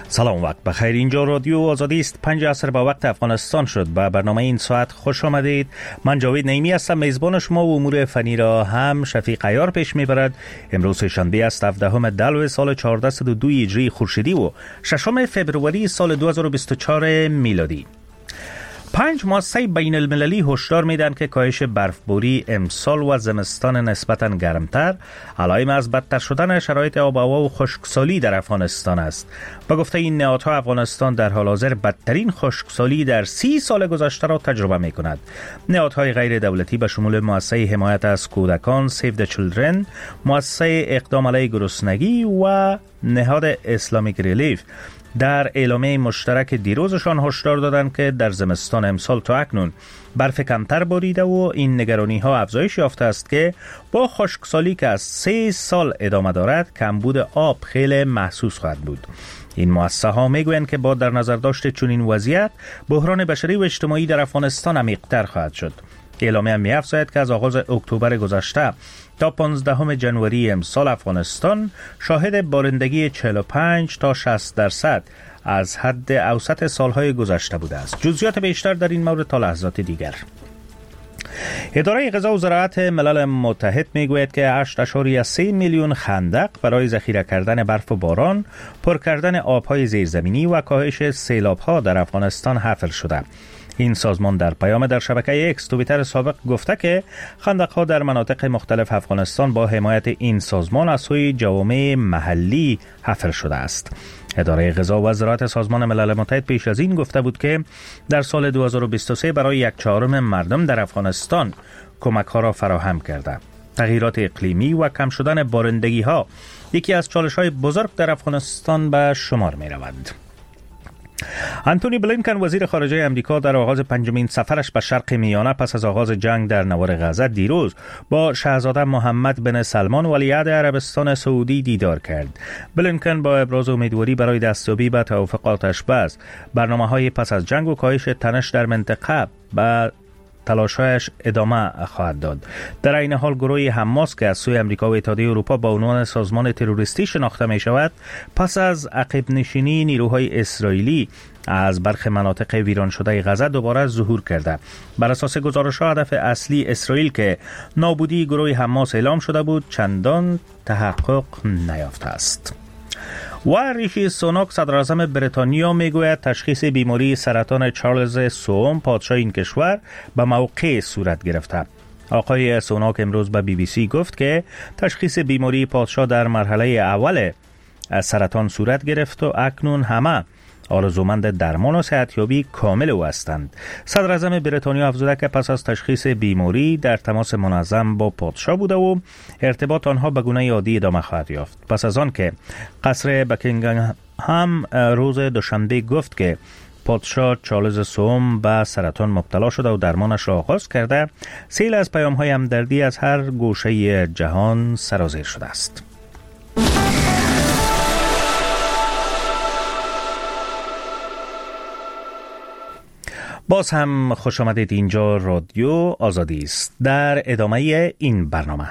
سلام، وقت بخیر. اینجا رادیو آزادی است. 5 عصر با وقت افغانستان شد. به برنامه این ساعت خوش آمدید. من جاوید نعیمی هستم، میزبان شما و امور فنی را هم شفیق عیار پیش میبرد. امروز شنبه است، 17 دلو سال 1402 هجری خورشیدی و 6 فبروری سال 2024 میلادی. 5 مؤسسه بین المللی هشدار میدن که کاهش برفباری امسال و زمستان نسبتاً گرمتر علائم از بدتر شدن شرایط آب و هوا و خشکسالی در افغانستان است. با گفته این نهادها، افغانستان در حال حاضر بدترین خشکسالی در 30 سال گذشته را تجربه می کند. نهادهای غیر دولتی به شمول مؤسسه حمایت از کودکان سیو د چیلدرن، مؤسسه اقدام علیه گرسنگی و نهاد اسلامیک ریلیف در اعلامیه مشترک دیروزشان هشدار دادند که در زمستان امسال تا اکنون برف کمتر باریده و این نگرانی ها افزایش یافته است که با خشکسالی که از 3 سال ادامه دارد، کمبود آب خیلی محسوس خواهد بود. این مؤسسه ها میگویند که با در نظر داشت چنین وضعیت، بحران بشری و اجتماعی در افغانستان عمیق‌تر خواهد شد. اعلامیه می‌افزاید که از آغاز اکتبر گذشته تا 15 جنوری امسال افغانستان شاهد بارندگی 45 تا 60% از حد اوسط سالهای گذشته بوده است. جزئیات بیشتر در این مورد تا لحظات دیگر. اداره غذا و زراعت ملل متحد میگوید که 8.3 میلیون خندق برای ذخیره کردن برف و باران، پر کردن آبهای زیرزمینی و کاهش سیلاب‌ها در افغانستان حفر شده. این سازمان در پیام در شبکه اکس توییتر سابق گفته که خندق‌ها در مناطق مختلف افغانستان با حمایت این سازمان از سوی جوامع محلی حفر شده است. اداره غذا و زراعت سازمان ملل متحد پیش از این گفته بود که در سال 2023 برای 1/4 مردم در افغانستان کمک‌ها را فراهم کرده. تغییرات اقلیمی و کم شدن بارندگی‌ها یکی از چالش‌های بزرگ در افغانستان به شمار می‌رود. انتونی بلینکن وزیر خارجه امریکا در آغاز 5مین سفرش به شرق میانه پس از آغاز جنگ در نوار غزه دیروز با شاهزاده محمد بن سلمان ولیعهد عربستان سعودی دیدار کرد. بلینکن با ابراز امیدواری برای دستیابی به توافق آتش‌بس، برنامه‌های پس از جنگ و کاهش تنش در منطقه به تلاش‌هایش ادامه خواهد داد. در این حال گروه حماس که از سوی امریکا و اتحادیه اروپا با عنوان سازمان تروریستی شناخته می شود، پس از عقب نشینی نیروهای اسرائیلی از برخی مناطق ویران شده غزه دوباره ظهور کرده. بر اساس گزارش‌ها، هدف اصلی اسرائیل که نابودی گروه حماس اعلام شده بود چندان تحقق نیافته است. و ریشی سوناک صدر اعظم بریتانیا میگوید تشخیص بیماری سرطان چارلز سوم پادشاه این کشور به موقع صورت گرفته. آقای سوناک امروز به BBC گفت که تشخیص بیماری پادشاه در مرحله اول سرطان صورت گرفت و اکنون همه آرزومند درمان و صحتیابی کامل او هستند. صدر اعظم بریتانیا افزوده که پس از تشخیص بیماری در تماس منظم با پادشاه بوده و ارتباط آنها به گونه عادی ادامه خواهد یافت. پس از آن که قصر بکینگهام هم روز دوشنبه گفت که پادشاه چارلز سوم به سرطان مبتلا شده و درمانش را آغاز کرده، سیل از پیام‌های همدردی از هر گوشه جهان سرازیر شده است. باز هم خوش آمدید. اینجا رادیو آزادی است. در ادامه این برنامه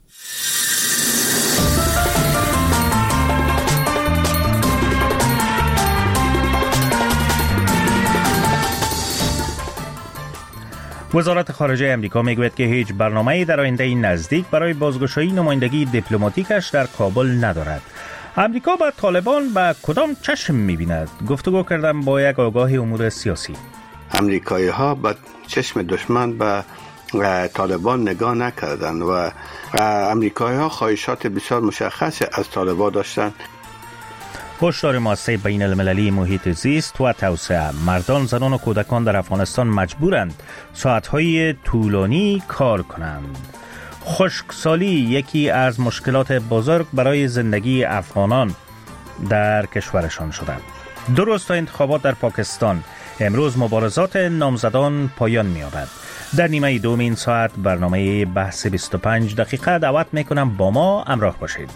وزارت خارجه امریکا میگوید که هیچ برنامه‌ای در آینده نزدیک برای بازگشایی نمایندگی دیپلماتیکش در کابل ندارد. امریکا با طالبان به کدام چشم می‌بیند؟ گفتگو کردم با یک آگاه امور سیاسی. امریکایی ها با چشم دشمن به طالبان نگاه نکردند و امریکایی ها خواهشات بسیار مشخصی از طالبان داشتند. هشدار مؤسسه بین المللی محیط زیست و توسعه: مردان، زنان و کودکان در افغانستان مجبورند ساعتهای طولانی کار کنند. خشکسالی یکی از مشکلات بزرگ برای زندگی افغانان در کشورشان شده. درست تا انتخابات در پاکستان، امروز مبارزات نامزدان پایان می‌یابد. در نیمه دوم این ساعت برنامه بحث 25 دقیقه دعوت می‌کنم با ما همراه باشید.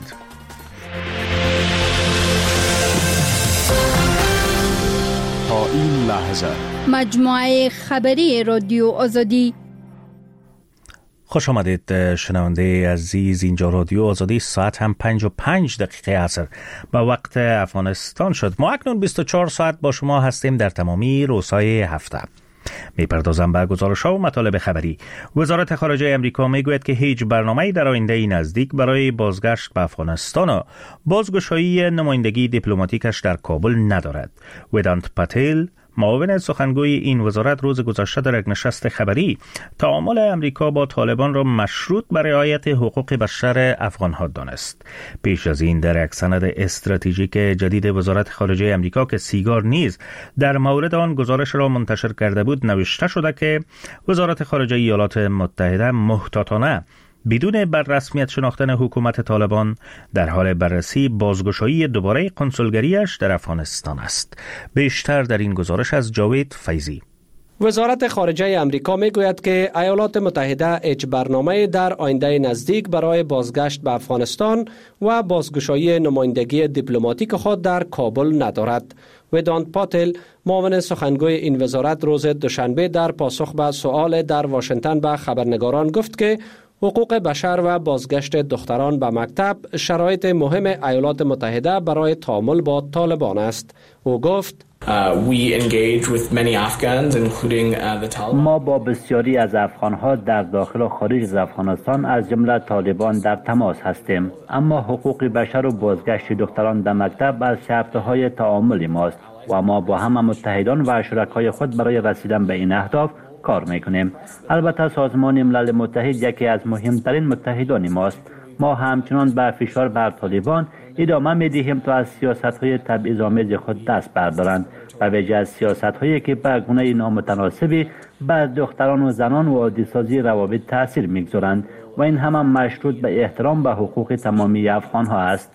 تا این لحظه مجموعه خبری رادیو آزادی. خوش آمدید شنونده عزیز. اینجا رادیو آزادی، ساعت هم 5:05 عصر به وقت افغانستان شد. ما اکنون 24 ساعت با شما هستیم در تمامی روزهای هفته. میپردازم به گزارش‌ها و مطالب خبری. وزارت خارجه امریکا میگوید که هیچ برنامه‌ای در آینده نزدیک برای بازگشت به افغانستان و بازگشایی نمایندگی دیپلماتیکش در کابل ندارد. ودانت پاتیل، معاون سخنگوی این وزارت، روز گذشته در یک نشست خبری تعامل امریکا با طالبان را مشروط بر رعایت حقوق بشر افغان‌ها دانست. پیش از این در یک سند استراتژیک جدید وزارت خارجه امریکا که سیگار نیز در مورد آن گزارش را منتشر کرده بود نوشته شده که وزارت خارجه ایالات متحده محتاطانه بدون بر رسمیت شناختن حکومت طالبان در حال بررسی بازگشایی دوباره کنسولگریش در افغانستان است. بیشتر در این گزارش از جاوید فیضی. وزارت خارجه امریکا میگوید که ایالات متحده هیچ برنامه در آینده نزدیک برای بازگشت به افغانستان و بازگشایی نمایندگی دیپلماتیک خود در کابل ندارد. ودانت پاتیل، معاون سخنگوی این وزارت، روز دوشنبه در پاسخ به سؤال در واشنگتن به خبرنگاران گفت که حقوق بشر و بازگشت دختران به مکتب شرایط مهم ایالات متحده برای تعامل با طالبان است. او گفت ما با بسیاری از افغانها در داخل و خارج از افغانستان از جمله طالبان در تماس هستیم، اما حقوق بشر و بازگشت دختران به مکتب از شرطهای تعامل ماست و ما با همه متحدان و شرکای خود برای رسیدن به این اهداف کار میکنیم. البته سازمان ملل متحد یکی از مهمترین متحدان ماست. ما همچنان به فشار بر طالبان ادامه میدهیم تا از سیاست‌های تبعیض‌آمیز خود دست بردارند و ویژه از سیاست‌هایی که به گونه نامتناسبی بر دختران و زنان و عادی‌سازی روابط تاثیر میگذارند و این هم مشروط به احترام به حقوق تمامی افغان‌ها است.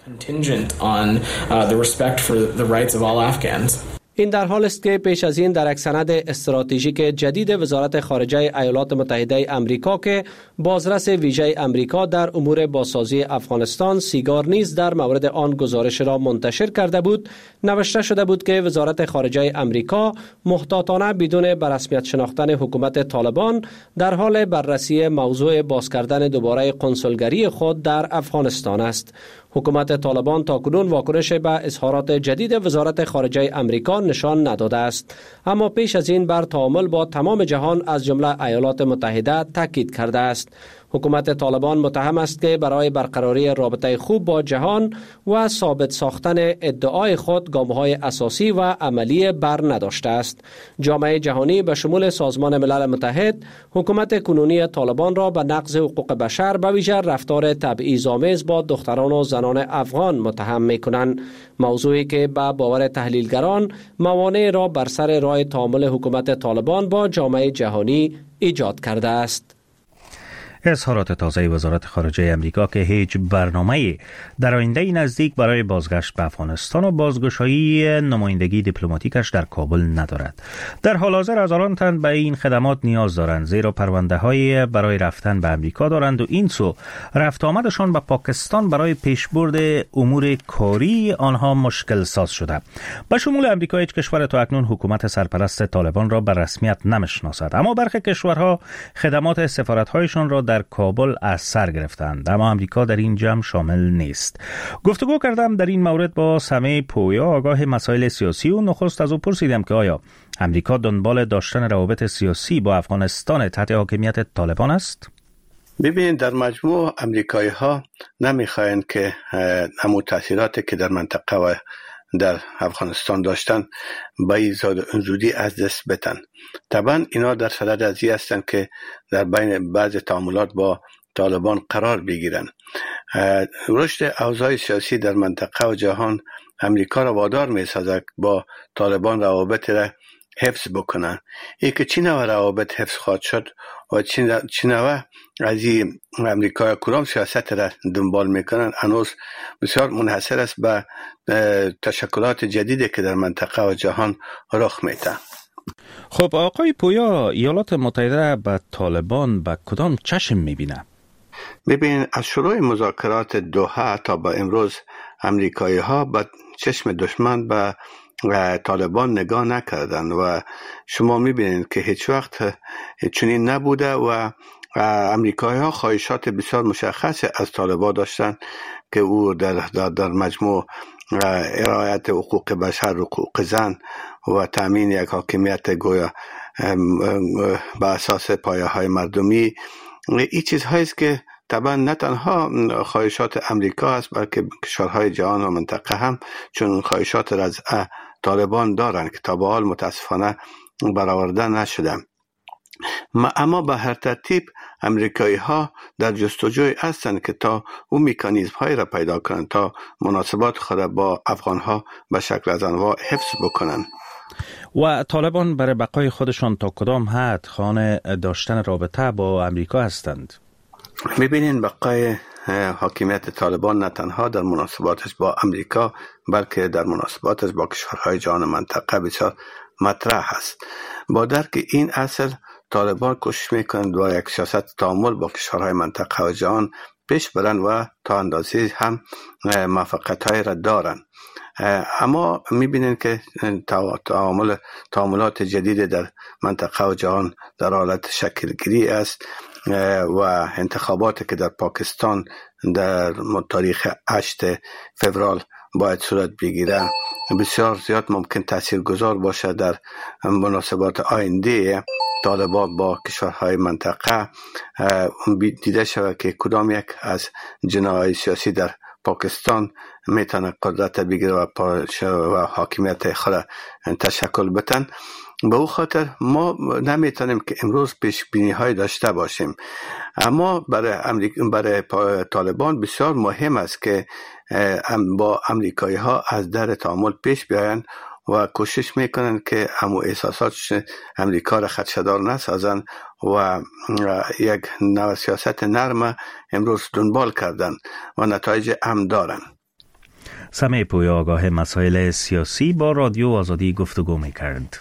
این در حال است که پیش از این در یک سند استراتژیک جدید وزارت خارجه ایالات متحده امریکا که بازرس ویژه امریکا در امور بازسازی افغانستان سیگار نیز در مورد آن گزارش را منتشر کرده بود، نوشته شده بود که وزارت خارجه امریکا محتاطانه بدون به رسمیت شناختن حکومت طالبان در حال بررسی موضوع باز کردن دوباره کنسولگری خود در افغانستان است. حکومت طالبان تاکنون واکنش به اظهارات جدید وزارت خارجه امریکا نشان نداده است، اما پیش از این بر تعامل با تمام جهان از جمله ایالات متحده تاکید کرده است. حکومت طالبان متهم است که برای برقراری رابطه خوب با جهان و ثابت ساختن ادعای خود گام‌های اساسی و عملی بر نداشته است. جامعه جهانی به شمول سازمان ملل متحد حکومت کنونی طالبان را به نقض حقوق بشر به ویژه رفتار تبعیض‌آمیز با دختران و زنان افغان متهم می‌کنند، موضوعی که به باور تحلیلگران موانع را بر سر راه تعامل حکومت طالبان با جامعه جهانی ایجاد کرده است. اظهارات تازه وزارت خارجه امریکا که هیچ برنامه‌ای در آینده نزدیک برای بازگشت به افغانستان و بازگشایی نمایندگی دیپلماتیکش در کابل ندارد. در حال حاضر هزاران تن به این خدمات نیاز دارند، زیرا پرونده‌های برای رفتن به امریکا دارند و این سو رفت آمدشان به پاکستان برای پیشبرد امور کاری آنها مشکل ساز شده. به شمول امریکا هیچ کشور تا اکنون حکومت سرپرست طالبان را به رسمیت نمی‌شناسد، اما برخی کشورها خدمات سفارت‌هایشان را در کابل از سر گرفتند، اما امریکا در این جمع شامل نیست. گفتگو کردم در این مورد با سمیع پویا، آگاه مسائل سیاسی، و نخست از او پرسیدم که آیا امریکا دنبال داشتن روابط سیاسی با افغانستان تحت حاکمیت طالبان است؟ ببینید، در مجموع امریکایی ها نمیخواین که همون تاثیراتی که در منطقه و در افغانستان داشتن با این زودی از دست بدن. طبعا اینا در صدد از این هستن که در بین بعض تعاملات با طالبان قرار بگیرن. رشد اوضاع سیاسی در منطقه و جهان امریکا را وادار می‌سازد با طالبان روابط را حفظ بکنن. ای که چی نوع روابط حفظ خواهد شد و چی نوع از این امریکا کدام سیاست را دنبال میکنن هنوز بسیار منحصر است به تشکلات جدیدی که در منطقه و جهان رخ میده. خب آقای پویا، ایالات متحده به طالبان به کدام چشم میبینه؟ ببین، از شروع مذاکرات دوحه تا به امروز امریکایی ها به چشم دشمن به طالبان نگاه نکردن و شما میبینید که هیچ وقت چنین نبوده و امریکایی ها خواهشات بسیار مشخص از طالبان داشتن که او در مجموع رعایت حقوق بشر، حقوق زن و تامین یک حاکمیت گویا به اساس پایه های مردمی. این چیزهایی است که طبعا نه تنها خواهشات امریکا است بلکه کشورهای جهان و منطقه هم چون خواهشات را از طالبان دارند که تا به حال متاسفانه برآورده نشده. اما به هر ترتیب امریکایی ها در جستجوی هستند که تا اون مکانیزم های را پیدا کنند تا مناسبات خود با افغان ها به شکل از انواع حفظ بکنند. و طالبان برای بقای خودشان تا کدام حد خانه داشتن رابطه با امریکا هستند؟ میبینین بقای حاکمیت طالبان نه تنها در مناسباتش با امریکا بلکه در مناسباتش با کشورهای جهان منطقه بسیار مطرح است. با درک این اصل طالبان کوشش میکنند و یک سیاست تعامل با کشورهای منطقه و جهان پیش برند و تا اندازه هم موفقیت‌های را دارند. اما میبینید که تعاملات جدید در منطقه و جهان در حالت شکلگیری است و انتخاباتی که در پاکستان در تاریخ 8 فوریه باید صورت بگیره بسیار زیاد ممکن تاثیرگذار باشه در مناسبات آینده طالبان با کشورهای منطقه. دیده شود که کدام یک از جناح‌های سیاسی در پاکستان میتونه قدرت بگیره و حاکمیت خود تشکل بتن. به او خاطر ما نمیتونیم که امروز پیش بینی های داشته باشیم، اما برای طالبان بسیار مهم است که با امریکایی ها از در تعامل پیش بیاین و کوشش میکنن که همو احساسات امریکا را خدشه‌دار نسازن و یک نوع سیاست نرم امروز دنبال کردن و نتایج هم دارن. سمیع پویا آگاه مسائل سیاسی با رادیو آزادی گفتگو میکرد.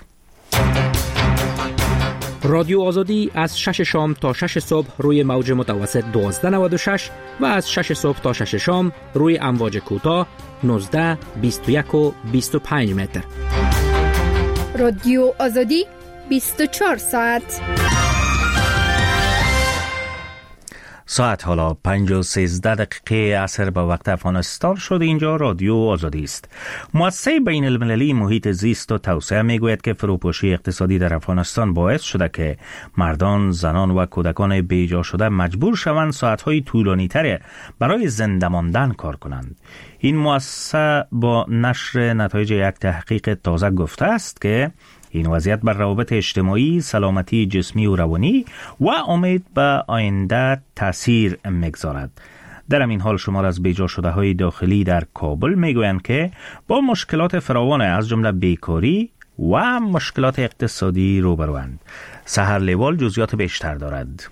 رادیو آزادی از 6 شام تا 6 صبح روی موج متوسط 1296 و از 6 صبح تا 6 شام روی امواج کوتاه 19، 21 و 25 متر. رادیو آزادی 24 ساعت. ساعت حالا 5:13 عصر به وقت افغانستان شد. اینجا رادیو آزادی است. مؤسسه بین المللی محیط زیست و توسعه میگوید که فروپاشی اقتصادی در افغانستان باعث شده که مردان، زنان و کودکان بیجا شده مجبور شوند ساعت‌های طولانی تر برای زنده ماندن کار کنند. این مؤسسه با نشر نتایج یک تحقیق تازه گفته است که این وضعیت بر روابط اجتماعی، سلامتی جسمی و روانی و امید به آینده تأثیر میگذارد. در همین حال شمار از بیجا شده های داخلی در کابل میگویند که با مشکلات فراوان از جمله بیکاری و مشکلات اقتصادی روبروند. سحر لیوال جزئیات بیشتر دارد.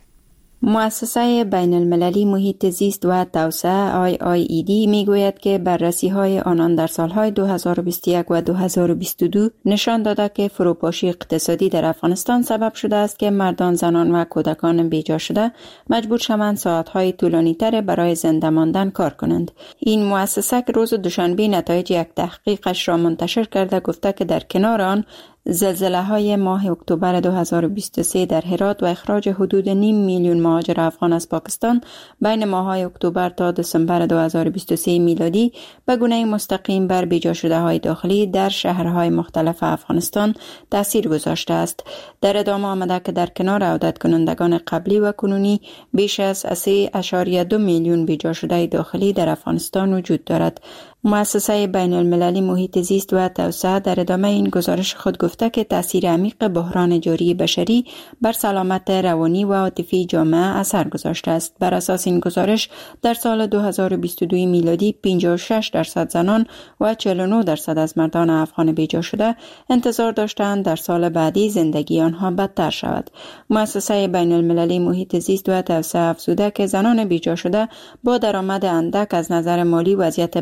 مؤسسه بین المللی محیط زیست و توسعه IIED میگوید که بررسی‌های آنان در سالهای 2021 و 2022 نشان داده که فروپاشی اقتصادی در افغانستان سبب شده است که مردان، زنان و کودکان بیجا شده مجبور شوند ساعت‌های طولانی‌تر برای زنده ماندن کار کنند. این مؤسسه روز دوشنبه نتایج یک تحقیقش را منتشر کرده گفته که در کنار آن زلزله‌های ماه اکتبر 2023 در هرات و اخراج حدود 5 میلیون مهاجر افغان از پاکستان بین ماه‌های اکتبر تا دسامبر 2023 میلادی به گونه مستقیم بر بیجا شده‌های داخلی در شهرهای مختلف افغانستان تأثیر گذاشته است. در ادامه آمده که در کنار عودت کنندگان قبلی و کنونی بیش از 3.2 میلیون بیجا شده داخلی در افغانستان وجود دارد. مؤسسه بین المللی محیط زیست و توسعه در ادامه این گزارش خود گفته که تأثیر عمیق بحران جاری بشری بر سلامت روانی و عاطفی جامعه اثر گذاشته است. بر اساس این گزارش در سال 2022 میلادی 56% زنان و 49% از مردان افغان بیجا شده انتظار داشتند در سال بعدی زندگی آنها بدتر شود. مؤسسه بین المللی محیط زیست و توسعه افزوده که زنان بیجا شده با درآمد اندک از نظر مالی وضعیت بدتر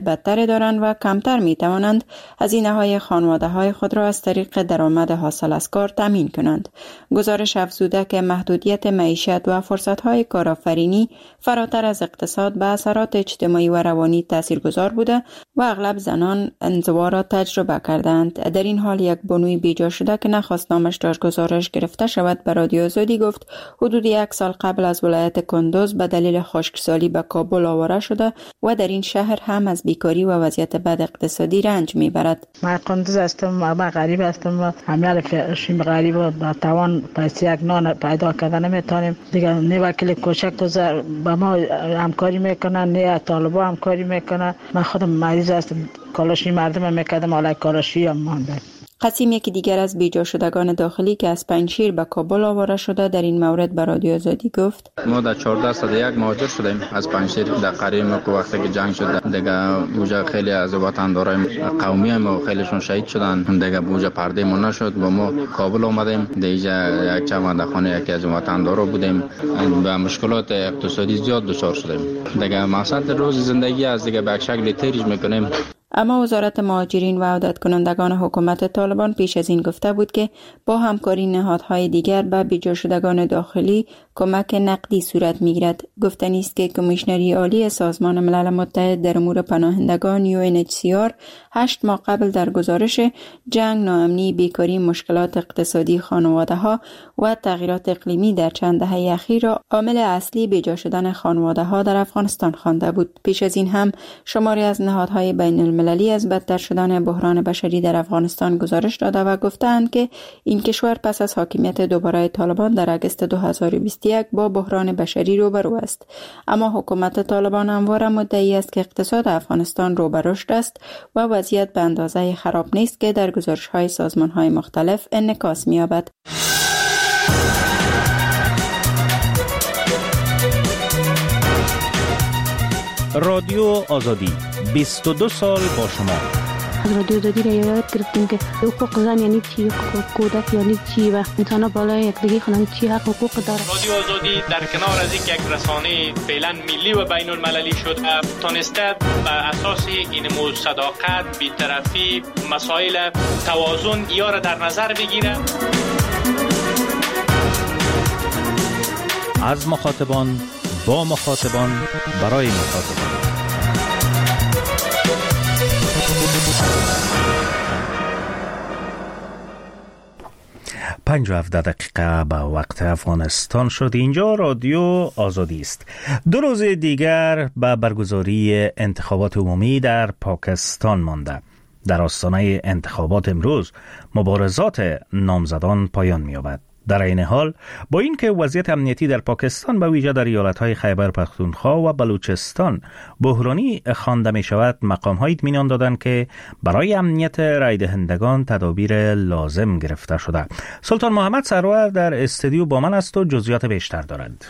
دارند و کمتر می توانند هزینه‌های خانواده‌های خود را از طریق درآمد حاصل از کار تامین کنند. گزارش افزوده که محدودیت معیشت و فرصت‌های کارآفرینی فراتر از اقتصاد به اثرات اجتماعی و روانی تاثیرگذار بوده و اغلب زنان انزوا را تجربه کردند. در این حال یک بانوی بیجا شده که نخواست نامش در گزارش گرفته شود به رادیو آزادی گفت حدود 1 سال قبل از ولایت کندوز به دلیل خشکسالی به کابل آواره شده و در این شهر هم از بیکاری و وضعیت بد اقتصادی رنج میبرد. من کندوز هستم، من غریب هستم، همه فرشیم غریب و با توان پیسه یک نان پیدا کردن نمیتونیم دیگه. نه وکیل کوچک با ما همکاری میکنن، نه طالبا همکاری میکنن. من خودم مریض هستم، کالاشی مردم میکردم، حالا کالاشی هم مانده. قسیم یکی دیگر از بیجا شدگان داخلی که از پنجشیر به کابل آواره شده در این مورد به رادیو آزادی گفت ما در 1401 مهاجر شدیم از پنجشیر. در قریه ما که وقتی که جنگ شد دیگه بوجه خیلی از وطندارای قومی ما خیلیشون شهید شدن، دیگه بوجه پرده ما نشد و ما کابل آمدیم. دیگه یک چند خانه یکی از وطندارا بودیم، به مشکلات اقتصادی زیاد دچار شدیم. دیگه مقصد روز زندگی از دیگه به شکل تیریج میکنیم. اما وزارت مهاجرین و عودت کنندگان حکومت طالبان پیش از این گفته بود که با همکاری نهادهای دیگر به بیجا شدگان داخلی کمک نقدی صورت میگیرد. گفتنی است که کمیشنری عالی سازمان ملل متحد در امور پناهندگان UNHCR 8 ماه قبل در گزارش جنگ، ناامنی، بیکاری، مشکلات اقتصادی خانواده‌ها و تغییرات اقلیمی در چند دهه اخیر را عامل اصلی بیجا شدن خانواده‌ها در افغانستان خوانده بود. پیش از این هم شماری از نهادهای بین المللی از بدتر شدن بحران بشری در افغانستان گزارش داده و گفتند که این کشور پس از حاکمیت دوباره طالبان در اگست 2021 با بحران بشری روبرو است. حکومت حکومت طالبان همواره مدعی است که اقتصاد افغانستان رو به رشد است و وضعیت به اندازه خراب نیست که در گزارش‌های سازمان‌های مختلف انعکاس می‌یابد. رادیو آزادی 22 سال با شما. از رادیو آزادی را یاد گرفتیم که حقوق زن یعنی چی، حقوق کودک یعنی چی و انسان بالای یکدیگه خونن چی حقوق داره. رادیو آزادی در کنار از یک رسانه فعلا ملی و بین المللی شد تونسته بر اساس این صداقت، بی‌طرفی، مسائل توازن یا را در نظر بگیره. از مخاطبان با مخاطبان برای مخاطبان. پنج و 17 دقیقه به وقت افغانستان شد. اینجا رادیو آزادی است. 2 روز دیگر به برگزاری انتخابات عمومی در پاکستان مانده. در آستانه انتخابات امروز مبارزات نامزدان پایان می‌یابد. در این حال با اینکه وضعیت امنیتی در پاکستان به ویژه در ایالت‌های خیبر پختونخوا و بلوچستان بحرانی خوانده می‌شود، مقام‌ها اطمینان دادند که برای امنیت رای دهندگان تدابیر لازم گرفته شده. سلطان محمد سرور در استودیو با من است و جزئیات بیشتر دارد.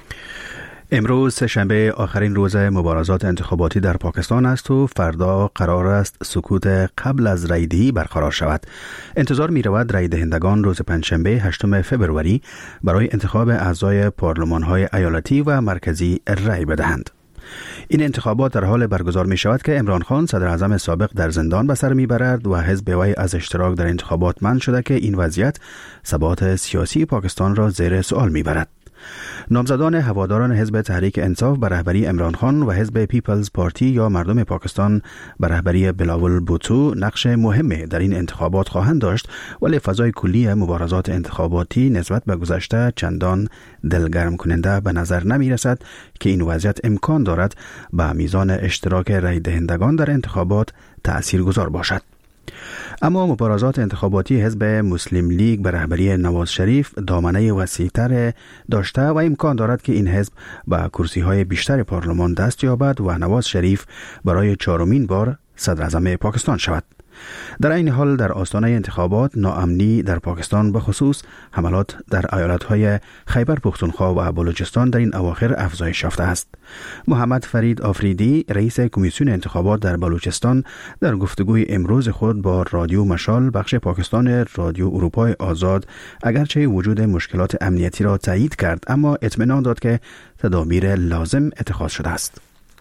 امروز سه‌شنبه آخرین روز مبارزات انتخاباتی در پاکستان است و فردا قرار است سکوت قبل از رایدهی برقرار شود. انتظار می رود رای دهندگان روز پنجشنبه 8 فوریه برای انتخاب اعضای پارلمان‌های ایالتی و مرکزی رای بدهند. این انتخابات در حال برگزار می شود که عمران خان صدر اعظم سابق در زندان به سر می برد و حزب وی از اشتراک در انتخابات منع شده که این وضعیت ثبات سیاسی پاکستان را زیر سوال می برد. نامزدان هواداران حزب تحریک انصاف به رهبری عمران خان و حزب پیپلز پارتی یا مردم پاکستان به رهبری بلاول بوتو نقش مهمی در این انتخابات خواهند داشت، ولی فضای کلی مبارزات انتخاباتی نسبت به گذشته چندان دلگرم کننده به نظر نمی رسد که این وضعیت امکان دارد به میزان اشتراک رای دهندگان در انتخابات تأثیر گذار باشد. اما مبارزات انتخاباتی حزب مسلم لیگ به رهبری نواز شریف دامنه وسیع‌تر داشته و امکان دارد که این حزب به کرسی‌های بیشتر پارلمان دست یابد و نواز شریف برای 4مین بار صدر اعظم پاکستان شود. در این حال در آستانه انتخابات ناامنی در پاکستان به خصوص حملات در ایالت‌های خیبر پختونخوا و بلوچستان در این اواخر افزایش یافته است. محمد فرید آفریدی رئیس کمیسیون انتخابات در بلوچستان در گفتگوی امروز خود با رادیو مشال بخش پاکستان رادیو اروپای آزاد اگرچه وجود مشکلات امنیتی را تایید کرد، اما اطمینان داد که تدابیر لازم اتخاذ شده است.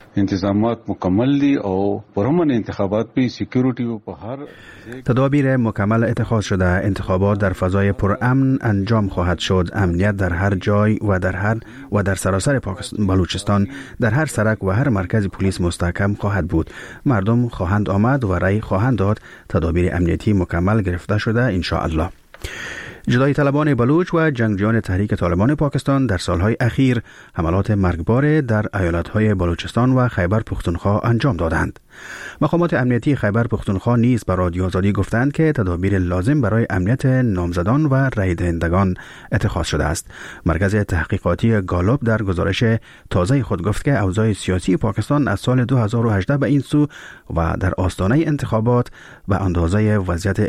انتظامات مکمل دي او پرامن انتخابات به سکیوریتی و په هر تدابیر مکمل اتخاذ شده. انتخابات در فضای پرامن انجام خواهد شد. امنیت در هر جای و در سراسر بلوچستان در هر سرک و هر مرکز پلیس مستحکم خواهد بود. مردم خواهند آمد و رأی خواهند داد. تدابیر امنیتی مکمل گرفته شده ان شاء الله. جدای طلبان بلوچ و جنگجویان تحریک طالبان پاکستان در سالهای اخیر حملات مرگبار در ایالتهای بلوچستان و خیبر پختونخوا انجام دادند. مقامات امنیتی خیبر پختونخوا نیز به رادیو آزادی گفتند که تدابیر لازم برای امنیت نامزدان و رای دهندگان اتخاذ شده است. مرکز تحقیقاتی گالوب در گزارش تازه خود گفت که اوضاع سیاسی پاکستان از سال 2018 به این سو و در آستانه انتخابات به اندازه وضعیت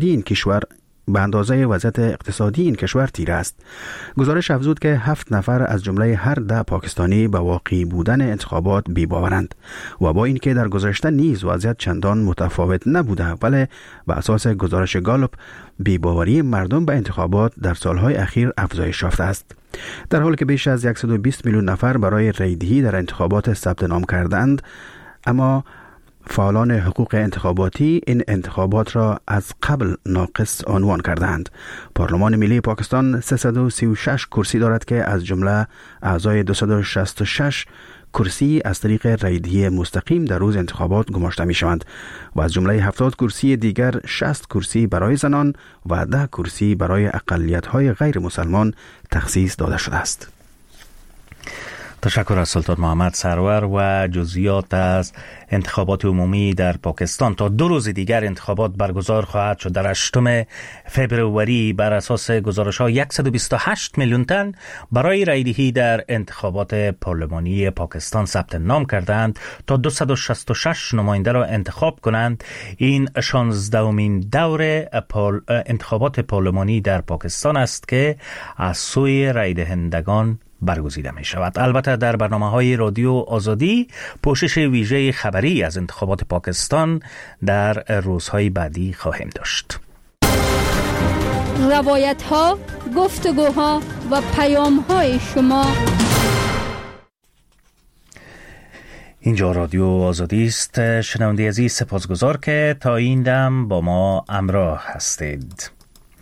اقتصادی این کشور تیره است. گزارش افزود که 7 نفر از جمله هر 10 پاکستانی به واقعی بودن انتخابات بی‌باورند و با اینکه در گذشته نیز وضعیت چندان متفاوت نبوده، ولی به اساس گزارش گالوب بی‌باوری مردم به انتخابات در سالهای اخیر افزایش یافته است. در حالی که بیش از 120 میلیون نفر برای رایدهی در انتخابات ثبت نام کردند، اما فعالان حقوق انتخاباتی این انتخابات را از قبل ناقص عنوان کردند. پارلمان ملی پاکستان 336 کرسی دارد که از جمله اعضای 266 کرسی از طریق رایدهی مستقیم در روز انتخابات گماشته می شوند و از جمله 70 کرسی دیگر 60 کرسی برای زنان و 10 کرسی برای اقلیت‌های غیر مسلمان تخصیص داده شده است. تشکر از سلطان محمد سرور و جزئیات از انتخابات عمومی در پاکستان. تا 2 روز دیگر انتخابات برگزار خواهد شد. در 8 فوریه بر اساس گزارش‌ها 128 میلیون تن برای رایدهی در انتخابات پارلمانی پاکستان ثبت نام کردند تا 266 نماینده را انتخاب کنند. این 16مین دور انتخابات پارلمانی در پاکستان است که از سوی رایدهندگان برگزیده می شود. البته در برنامه‌های رادیو آزادی پوشش ویژه خبری از انتخابات پاکستان در روزهای بعدی خواهیم داشت. روایت‌ها، گفتگوها و پیام‌های شما. اینجا رادیو آزادی است. شنونده عزیز، سپاسگزار که تا این دم با ما همراه هستید.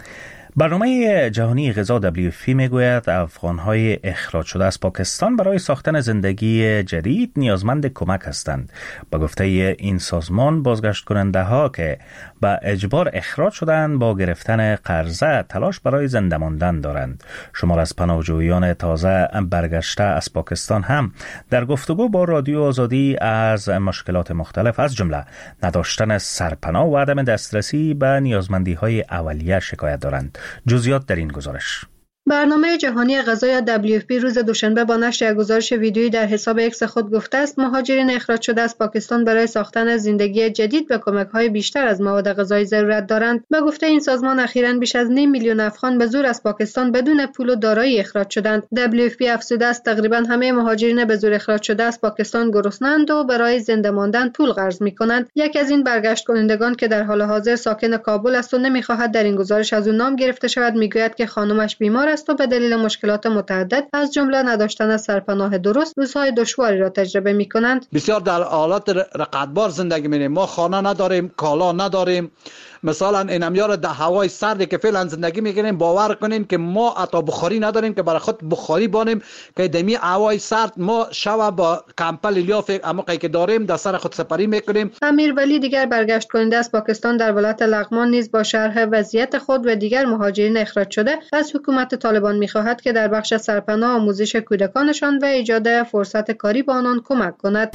برنامه جهانی غذا WFP میگوید افغان‌های اخراج شده از پاکستان برای ساختن زندگی جدید نیازمند کمک هستند. با گفته این سازمان، بازگشت کننده ها که به اجبار اخراج شدند با گرفتن قرضه تلاش برای زنده ماندن دارند. شمار از پناهجویان تازه برگشته از پاکستان هم در گفتگو با رادیو آزادی از مشکلات مختلف از جمله نداشتن سرپناه و عدم دسترسی به نیازمندی‌های اولیه شکایت دارند. جزئیات در این گزارش. برنامه جهانی غذا یا WFP روز دوشنبه با نشر یک گزارش ویدیویی در حساب اکس خود گفته است مهاجرین اخراج شده از پاکستان برای ساختن زندگی جدید به کمک‌های بیشتر از مواد غذایی ضرورت دارند. به گفته این سازمان، اخیراً بیش از 9 میلیون افغان به زور از پاکستان بدون پول و دارایی اخراج شدند. WFP افزوده است تقریباً همه مهاجرین به زور اخراج شده از پاکستان گرسنه‌اند و برای زنده ماندن پول قرض می‌کنند. یکی از این برگشت کنندگان که در حال حاضر ساکن کابل است و نمی‌خواهد در این گزارش از او نام گرفته شود، می‌گوید که خانمش بیمار است و به دلیل مشکلات متعدد از جمله نداشتن سرپناه درست روزهای دشواری را تجربه می‌کنند. بسیار در حالات رقتبار زندگی می‌کنیم. ما خانه نداریم، کالا نداریم. مثلا این امیار در هوای سردی که فعلا زندگی می‌کنیم، باور کنین که ما حتی بخاری نداریم که برای خود بخاری بانیم که دمی هوای سرد ما شب با کمپل لیاف عمقی که داریم در سر خود سپری می‌کنیم. امیر ولی دیگر برگشت کننده از پاکستان در ولایت لغمان نیز با شرح وضعیت خود و دیگر مهاجرین اخراج شده از حکومت طالبان می‌خواهد که در بخش سرپناه آموزش کودکانشان و ایجاد فرصت کاری به آنان کمک کند.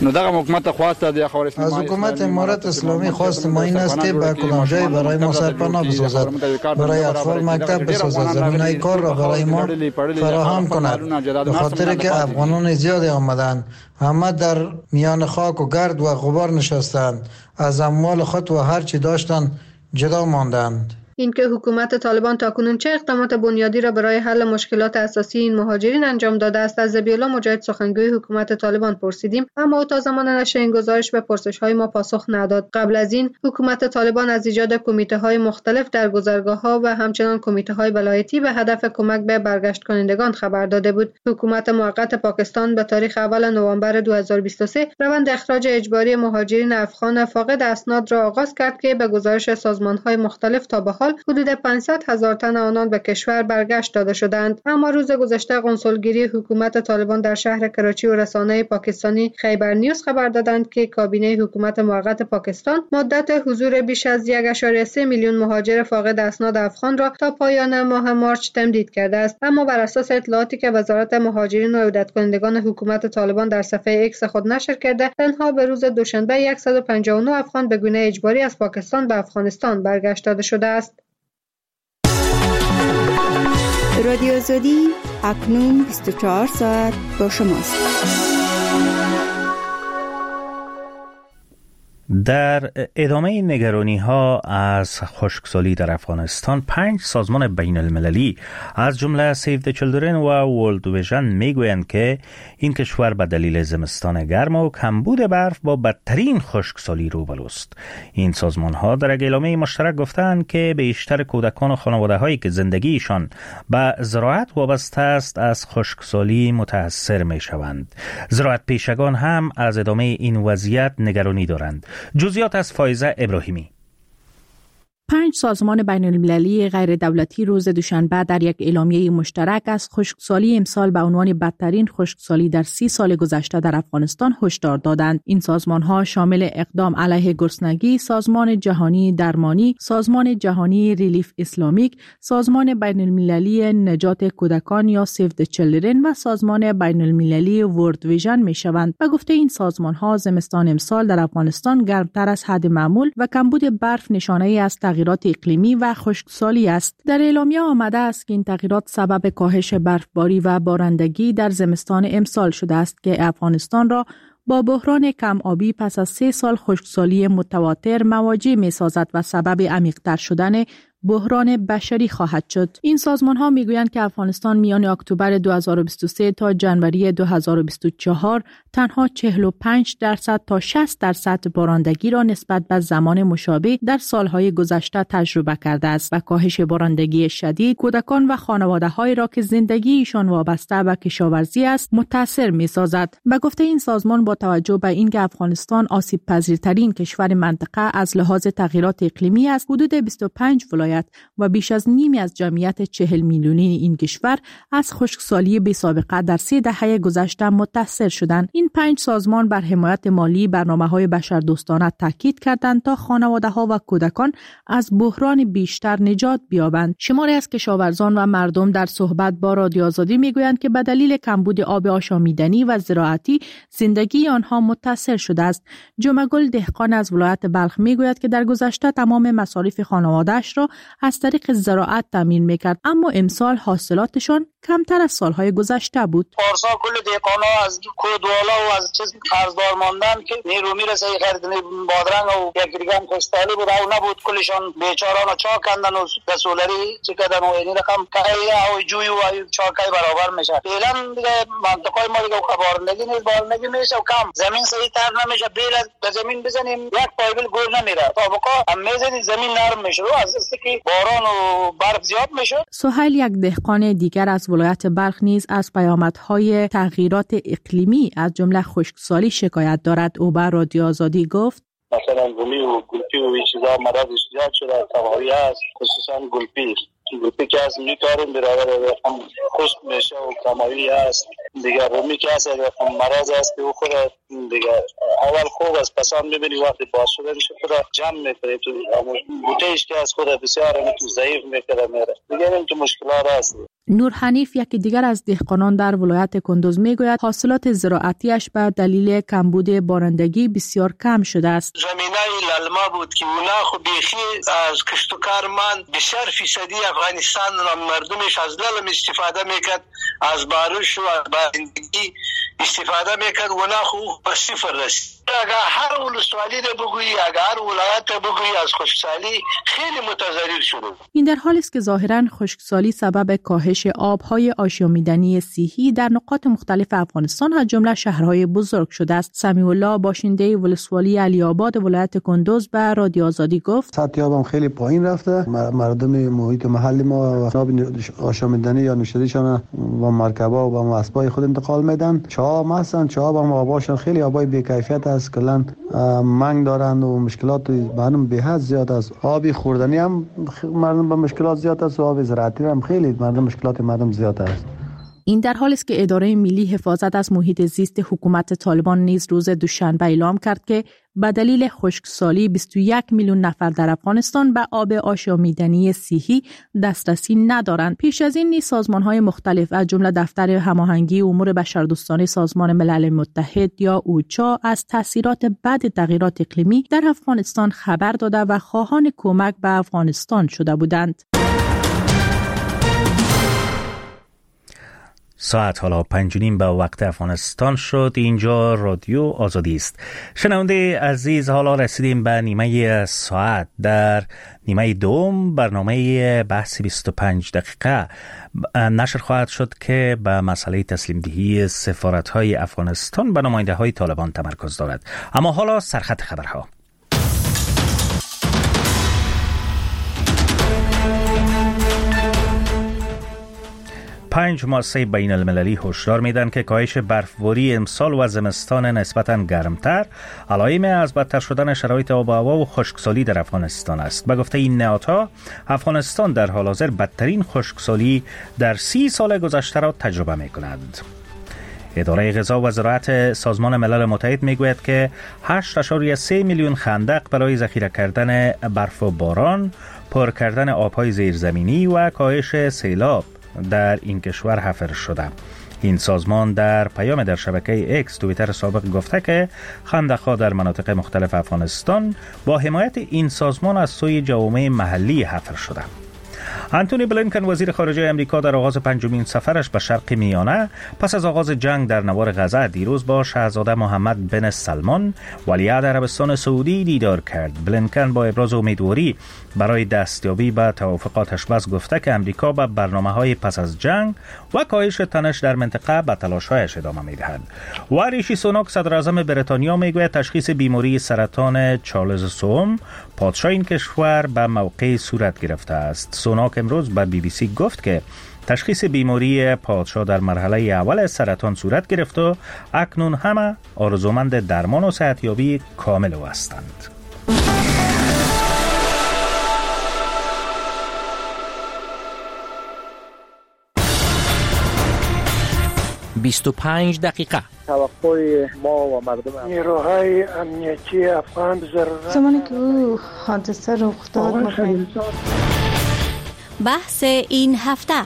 از حکومت امارت اسلامی خواست ما این است که به کدام جای برای ما سرپناه بسازد، برای اطفال مکتب بسازد، زمینهای کار را برای ما فراهم کند، به خاطر که افغانان زیادی آمدند، همه در میان خاک و گرد و غبار نشستند، از اموال خود و هر چی داشتند جدا ماندند. اینکه حکومت طالبان تاکنون چه اقدامات بنیادی را برای حل مشکلات اساسی این مهاجرین انجام داده است از ذبیح‌الله مجاهد سخنگوی حکومت طالبان پرسیدیم، اما او تا زمان نشر این گزارش به پرسش‌های ما پاسخ نداد. قبل از این حکومت طالبان از ایجاد کمیته‌های مختلف در گذرگاه‌ها و همچنین کمیته‌های ولایتی به هدف کمک به برگشت کنندگان خبر داده بود. حکومت موقت پاکستان به تاریخ اول نوامبر 2023 روند اخراج اجباری مهاجرین افغان فاقد اسناد را آغاز کرد که به گزارش سازمان‌های مختلف تا به حال حدود 500,000 تن آنان به کشور برگشت داده شدند. اما روز گذشته قنسولگری حکومت طالبان در شهر کراچی و رسانه پاکستانی خیبر نیوز خبر دادند که کابینه حکومت موقت پاکستان مدت حضور بیش از 1.3 میلیون مهاجر فاقد اسناد افغان را تا پایان ماه مارچ تمدید کرده است. اما بر اساس اطلاعاتی که وزارت مهاجرین و عودت کنندگان حکومت طالبان در صفحه ایکس خود نشر کرده، تنها به روز دوشنبه 159 افغان به گونه اجباری از پاکستان به افغانستان برگشت داده شده است. رادیو آزادی اکنون 24 ساعت با شماست. در ادامه نگرانی ها از خشکسالی در افغانستان، 5 سازمان بین المللی از جمله سیو د چیلدرن و ورلد ویژن میگویند که این کشور به دلیل زمستان گرم و کمبود برف با بدترین خشکسالی روبروست. این سازمان ها در اعلامیه مشترک گفتند که بیشتر کودکان و خانواده هایی که زندگیشان به زراعت وابسته است از خشکسالی متاثر می شوند. زراعت پیشگان هم از ادامه این وضعیت نگرانی دارند. جزئیات از فایزه ابراهیمی. 5 سازمان بین المللی غیر دولتی روز دوشنبه در یک اعلامیه مشترک از خشکسالی امسال به عنوان بدترین خشکسالی در 30 سال گذشته در افغانستان هشدار دادند. این سازمان‌ها شامل اقدام علیه گرسنگی، سازمان جهانی درمانی، سازمان جهانی ریلیف اسلامیک، سازمان بین المللی نجات کودکان یا سیو د چیلدرن و سازمان بین المللی ورلد ویژن می‌شوند. و گفته این سازمان‌ها زمستان امسال در افغانستان گرمتر از حد معمول و کمبود برف نشانه‌ای از تغییرات اقلیمی و خشکسالی است. در اعلامیه آمده است که این تغییرات سبب کاهش برفباری و بارندگی در زمستان امسال شده است که افغانستان را با بحران کم آبی پس از 3 سال خشکسالی متواتر مواجه می‌سازد و سبب عمیق‌تر شدن بحران بشری خواهد شد. این سازمان ها میگویند که افغانستان میان اکتبر 2023 تا جنوری 2024 تنها 45% تا 60% بارندگی را نسبت به زمان مشابه در سالهای گذشته تجربه کرده است و کاهش بارندگی شدید کودکان و خانواده‌هایی را که زندگیشان وابسته به کشاورزی است متاثر می‌سازد. و گفته این سازمان با توجه به اینکه افغانستان آسیب پذیرترین کشور منطقه از لحاظ تغییرات اقلیمی است، حدود 25 ولایت و بیش از نیمی از جمعیت 40 میلیونی این کشور از خشکسالی بی سابقه در 3 دهه گذشته متاثر شدند. این 5 سازمان بر حمایت مالی برنامه‌های بشردوستانه تاکید کردند تا خانواده‌ها و کودکان از بحران بیشتر نجات بیابند. شماری از کشاورزان و مردم در صحبت با رادیو آزادی میگویند که به دلیل کمبود آب آشامیدنی و زراعتی زندگی آنها متاثر شده است. جمعه‌گل دهقان از ولایت بلخ میگوید که در گذشته تمام مصارف خانواده‌اش را از طریق زراعت تامین میکرد، اما امسال حاصلاتشان کمتر از سالهای گذشته بود. پارسا کل دهقانا از کودوالا و از چیز قرضدار ماندن که نیرو میرسه خرید بادرنگ و یک دیگه هم کشتالی بود او نبود، کلشان بیچاران چا کندن و دسولری چی کردن و این رقم کهی او جوی و چاکای برابر میشه. فعلا دیگه منطقه ما دیگه بارندگی نیست، بارندگی میشه و کم زمین صحیح تر نمیشه. بیل از زمین بزنیم یک پایبل گل نمیره، طابقا هم میزنی زمین نرم میشه و از که باران و برف زیاد میشه. سهیل یک دهقان دیگر از ولایت بلخ نیز از پیامدهای تغییرات اقلیمی از جمله خشکسالی شکایت دارد. او به رادیو آزادی گفت مثلا گلی و گلپی و این چیزا مرضش زیاد شده، تباهی است، خصوصا گلپی که از میکاریم برابر رقم خشک میشه و کمایی است. دیگه رومی که هست رقم مرض است که او خود دیگه اول خوب است، پسان میبینی وقتی باز شده میشه خود جمع میکنه تو بوتهش که از خود بسیار تو ضعیف میکنه میره دیگه این تو مشکلات هست. نور حنیف یکی دیگر از دهقانان در ولایت کندوز میگوید حاصلات زراعتیش به دلیل کمبود بارندگی بسیار کم شده است. زمینای للما بود که اونا خو بیخی از کشتکار من بسیار فیصدی افغانستان مردمش از للم استفاده میکرد، از بارش و از بارندگی استفاده میکرد، اونا خو به صفر رسید. اگر هر ولسوالی رو بگویی، اگر هر ولایت رو بگویی از خشکسالی خیلی متضرر شده. این در حالی است که ظاهراً خشکسالی سبب کاهش آبهای آشامیدنی سیحی در نقاط مختلف افغانستان از جمله شهرهای بزرگ شده است. سمیع الله باشنده ولسوالی علی آباد ولایت کندوز به رادیو آزادی گفت سطح آب هم خیلی پایین رفته. مردم محیط محلی ما آب آشامیدنی یا نوشیدنیشان و مرکبا و اسبای خود انتقال میدن. چاه مثلا چاه هم آباشون خیلی آبای بی‌کیفیت است، کلا منگ دارند و مشکلات مردم به حد زیاد است. آبی خوردنی هم مردم به مشکلات زیاد است و آب زراعتی هم خیلی مشکلات مردم زیاد است. این در حالی است که اداره ملی حفاظت از محیط زیست حکومت طالبان نیز روز دوشنبه اعلام کرد که به دلیل خشکسالی 21 میلیون نفر در افغانستان به آب آشامیدنی صحی دسترسی ندارند. پیش از این نیز سازمان‌های مختلف از جمله دفتر هماهنگی امور بشردوستانه سازمان ملل متحد یا اوچا از تاثیرات بد تغییرات اقلیمی در افغانستان خبر داده و خواهان کمک به افغانستان شده بودند. ساعت حالا 5:30 به وقت افغانستان شد. اینجا رادیو آزادی است. شنونده عزیز، حالا رسیدیم به نیمه ساعت. در نیمه دوم برنامه بحث 25 دقیقه نشر خواهد شد که به مسئله تسلیم دهی سفارت‌های افغانستان به نماینده‌های طالبان تمرکز دارد. اما حالا سرخط خبرها. 5 مؤسسه بین المللی هشدار میدن که کاهش برفباری امسال و زمستان نسبتاً گرمتر علائم از بدتر شدن شرایط آب و هوا و خشکسالی در افغانستان است. به گفته این نهادها، افغانستان در حال حاضر بدترین خشکسالی در 30 سال گذشته را تجربه می‌کند. اداره غذا و زراعت سازمان ملل متحد میگوید که 8.3 میلیون خندق برای ذخیره کردن برف و باران، پر کردن آب‌های زیرزمینی و کاهش سیلاب در این کشور حفر شده. این سازمان در پیام در شبکه اکس توییتر سابق گفته که خندق‌ها در مناطق مختلف افغانستان با حمایت این سازمان از سوی جوامع محلی حفر شده. انتونی بلینکن وزیر خارجه امریکا در آغاز 5مین سفرش به شرق میانه پس از آغاز جنگ در نوار غزه دیروز با شاهزاده محمد بن سلمان ولیعهد عربستان سعودی دیدار کرد. بلینکن با ابراز امیدواری برای دستیابی به توافقاتش بس گفته که امریکا به برنامه‌های پس از جنگ و کاهش تنش در منطقه به تلاش‌هایش ادامه می‌دهد. و ریشی سوناک صدر اعظم بریتانیا میگوید تشخیص بیماری سرطان چارلز سوم پادشاه این کشور به موقع صورت گرفته است. سوناک امروز به BBC گفت که تشخیص بیماری پادشاه در مرحله اول سرطان صورت گرفت و اکنون همه آرزومند درمان و صحتیابی کامل او هستند. «25 دقیقه». توقع ما و مردم نیروهای امنیتی افغان ضرورت زمانی که او حادثه رخ داد بحث این هفته.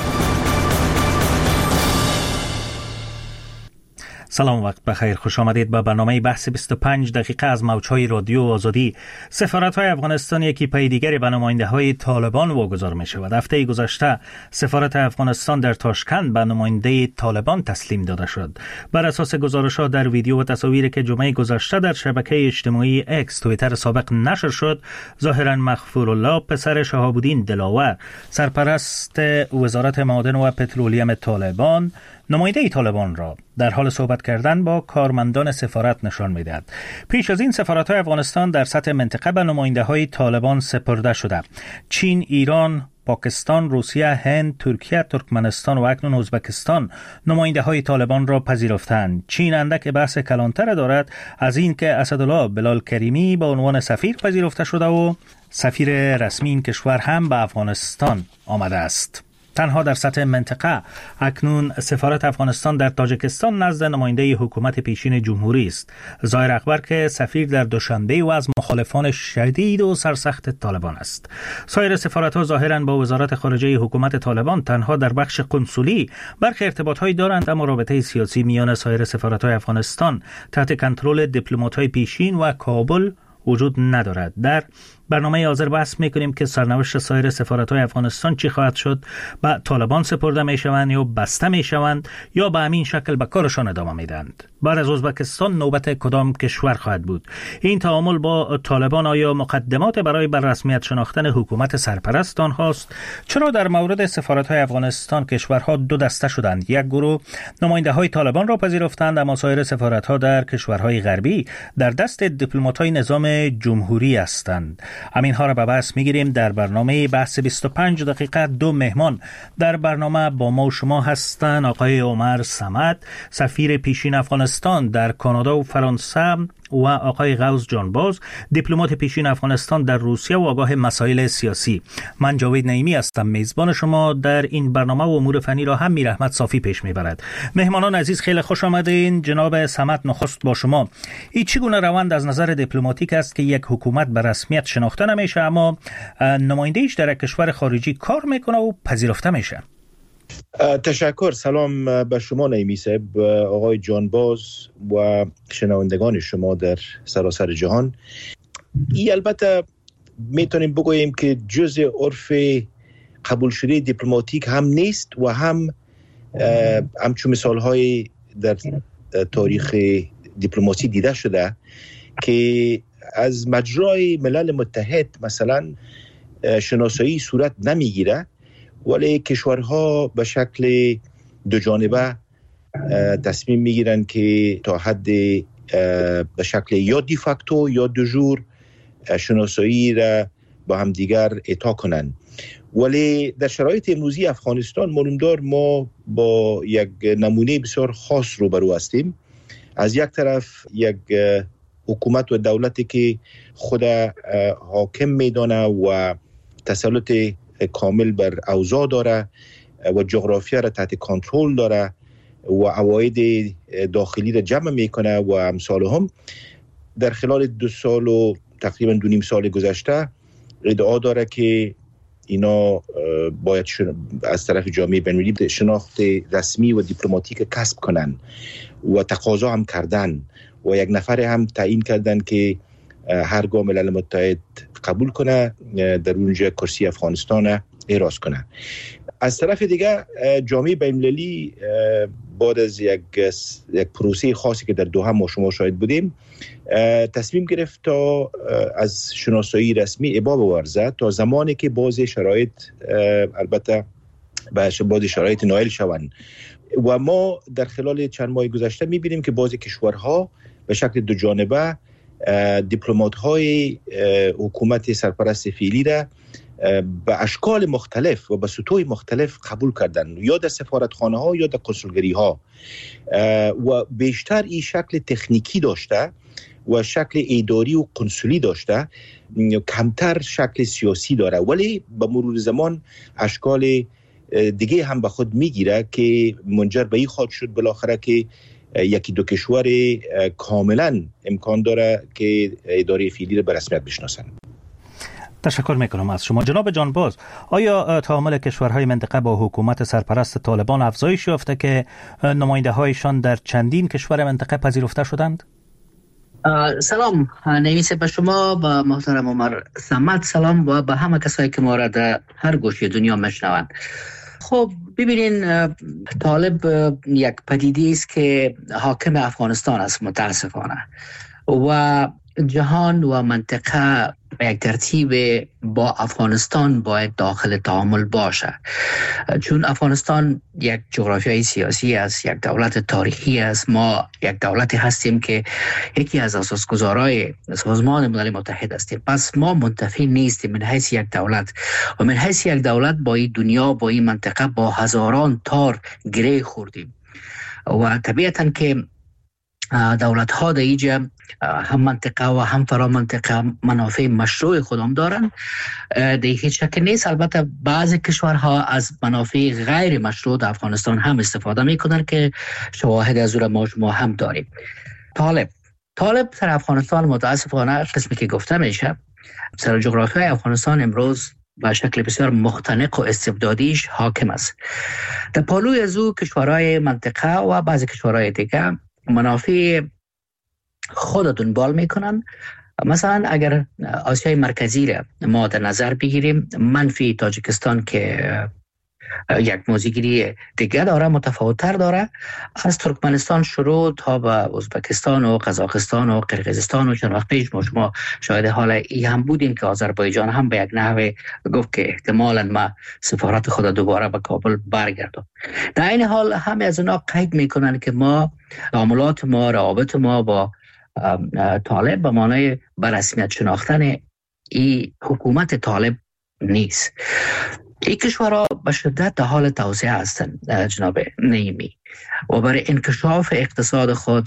سلام، وقت بخیر، خوش آمدید به برنامه بحث 25 دقیقه از موج‌های رادیو آزادی. سفارت‌های افغانستان یکی پی دیگری به نماینده‌های طالبان واگذار می‌شود. هفته گذشته سفارت افغانستان در تاشکند به نماینده طالبان تسلیم داده شد. بر اساس گزارش‌ها در ویدیو و تصاویری که جمعه گذشته در شبکه اجتماعی اکس توییتر سابق نشر شد، ظاهراً مغفورالله پسر شهاب‌الدین دلاور، سرپرست وزارت معادن و پترولیم طالبان، نماینده طالبان را در حال صحبت کردن با کارمندان سفارت نشان می‌دهد. پیش از این سفارت‌های افغانستان در سطح منطقه به نماینده‌های طالبان سپرده شده. چین، ایران، پاکستان، روسیه، هند، ترکیه، ترکمنستان و اکنون ازبکستان نماینده‌های طالبان را پذیرفتند. چین اندک بحث کلانتر دارد از این که اسدالله بلال کریمی به عنوان سفیر پذیرفته شده و سفیر رسمی این کشور هم به افغانستان آمده است. تنها در سطح منطقه اکنون سفارت افغانستان در تاجیکستان نزد نماینده حکومت پیشین جمهوری است. ظاهر اخبار که سفیر در دوشنبه و از مخالفان شدید و سرسخت طالبان است. سایر سفارت‌ها ظاهراً با وزارت خارجه حکومت طالبان تنها در بخش قنسولی برخی ارتباط‌هایی دارند، اما رابطه سیاسی میان سایر سفارت‌های افغانستان تحت کنترل دیپلمات‌های پیشین و کابل وجود ندارد. در برنامه حاضر بحث میکنیم که سرنوشت سایر سفارت‌های افغانستان چی خواهد شد، به طالبان سپرده میشوند یا بسته میشوند یا به همین شکل به کارشان ادامه میدند. بعد از ازبکستان نوبت کدام کشور خواهد بود؟ این تعامل با طالبان آیا مقدمات برای بر رسمیت شناختن حکومت سرپرست آنهاست؟ چرا در مورد سفارت‌های افغانستان کشورها دو دسته شدند؟ یک گروه نماینده‌های طالبان را پذیرفتند، اما سایر سفارت‌ها در کشورهای غربی در دست دیپلمات‌های نظام جمهوری هستند. همینها را به بحث میگیریم در برنامه بحث 25 دقیقه. دو مهمان در برنامه با ما و شما هستند: آقای عمر صمد، سفیر پیشین افغانستان در کانادا و فرانسه، و آقای غوث جانباز، دیپلمات پیشین افغانستان در روسیه و آگاه مسائل سیاسی. من جاوید نعیمی هستم، میزبان شما در این برنامه و امور فنی را هم میر احمد صافی پیش میبرد. مهمانان عزیز خیلی خوش آمدین. جناب صمد، نخست با شما. این چگونه روند از نظر دیپلماتیک است که یک حکومت به رسمیت شناخته نمیشه اما نماینده‌اش در کشور خارجی کار میکنه و پذیرفته میشه؟ تشکر. سلام به شما نعیمی صاحب، آقای جانباز و شنوندگان شما در سراسر جهان. این البته میتونیم بگوییم که جزء عرف قبول شده دیپلماتیک هم نیست و همچون مثالهای در تاریخ دیپلماسی دیده شده که از مجرای ملل متحد مثلا شناسایی صورت نمیگیره، ولی کشورها به شکل دو جانبه تصمیم میگیرن که تا حد به شکل یا دی فاکتو یا دو جور شناسایی را با هم دیگر اعطا کنن. ولی در شرایط امروزی افغانستان معلومدار ما با یک نمونه بسیار خاص روبرو هستیم. از یک طرف یک حکومت و دولتی که خود حاکم میدانه و تسلط کامل بر اوضاع داره و جغرافیا را تحت کنترل داره و عواید داخلی را جمع میکنه و امثال هم. در خلال 2 سال و تقریبا 2.5 سال گذشته ادعا داره که اینا باید از طرف جامعه بین‌المللی شناخت رسمی و دیپلماتیک کسب کنن و تقاضا هم کردن و یک نفر هم تعیین کردن که هرگاه ملل متحد قبول کنه در اونجا کرسی افغانستان احراز کنه. از طرف دیگه جامعه بین‌المللی بعد از یک پروسه خاصی که در دوحه ما شما شاهد بودیم تصمیم گرفت تا از شناسایی رسمی ابا بورزه تا زمانی که بعض شرایط البته بعض شرایط نائل شوند. و ما در خلال چند ماه گذشته میبینیم که بعض کشورها به شکل دو جانبه دیپلمات های حکومت سرپرست فعلی را به اشکال مختلف و به سطوح مختلف قبول کردن، یا در سفارتخانه ها یا در کنسولگری ها، و بیشتر این شکل تکنیکی داشته و شکل اداری و کنسولی داشته، کمتر شکل سیاسی داره. ولی به مرور زمان اشکال دیگه هم به خود میگیره که منجر به این خواهد شد بالاخره که یکی دو کشور کاملا امکان داره که اداره فعلی را به رسمیت بشناسن. تشکر میکنم از شما. جناب جانباز، آیا تعامل کشورهای منطقه با حکومت سرپرست طالبان افزایش یافته که نماینده هایشان در چندین کشور منطقه پذیرفته شدند؟ سلام نویسه به شما، با محترم عمر صمد سلام و به همه کسایی که ما را در هر گوشه دنیا میشنوند. خب ببینین، طالب یک پدیده است که حاکم افغانستان است متاسفانه، و جهان و منطقه به یک ترتیب با افغانستان باید داخل تعامل باشه، چون افغانستان یک جغرافیای سیاسی است، یک دولت تاریخی است. ما یک دولتی هستیم که یکی از اساسگزارای سازمان ملل متحد هستیم، پس ما منتفی نیستیم من حیث یک دولت، و من حیث یک دولت با این دنیا، با این منطقه با هزاران تار گره خوردیم. و طبیعتاً که دولت ها در اینجا هم منطقه و هم فرا منطقه منافع مشروع خودم دارن، در هیچ شک نیست. البته بعضی کشورها از منافع غیر مشروع در افغانستان هم استفاده میکنن که شواهد از اون ما هم داریم. طالب سر افغانستان متاسفانه قسمی که گفته میشه، سر جغرافیای افغانستان امروز به شکل بسیار مختنق و استبدادیش حاکم است. در پالوی از او کشورهای منطقه و بعضی کشورهای دیگه منافع خود دنبال میکنن مثلا اگر آسیای مرکزی را ما در نظر بگیریم، منفی تاجیکستان که یک موزیگیری دیگه داره، متفاوت‌تر داره، از ترکمنستان شروع تا به ازبکستان و قزاقستان و قرقیزستان و چند وقت پیش شما شاهد حال ای هم بودیم که آذربایجان هم به یک نحوه گفت که احتمالاً ما سفارت خود دوباره به کابل برگردم. در این حال همه از اونا قید میکنن که ما تعاملات ما، روابط ما با طالب به معنای به رسمیت شناختن این حکومت طالب نیست. این کشورها به شدت در حال توسعه هستند جناب نعیمی و برای انکشاف اقتصاد خود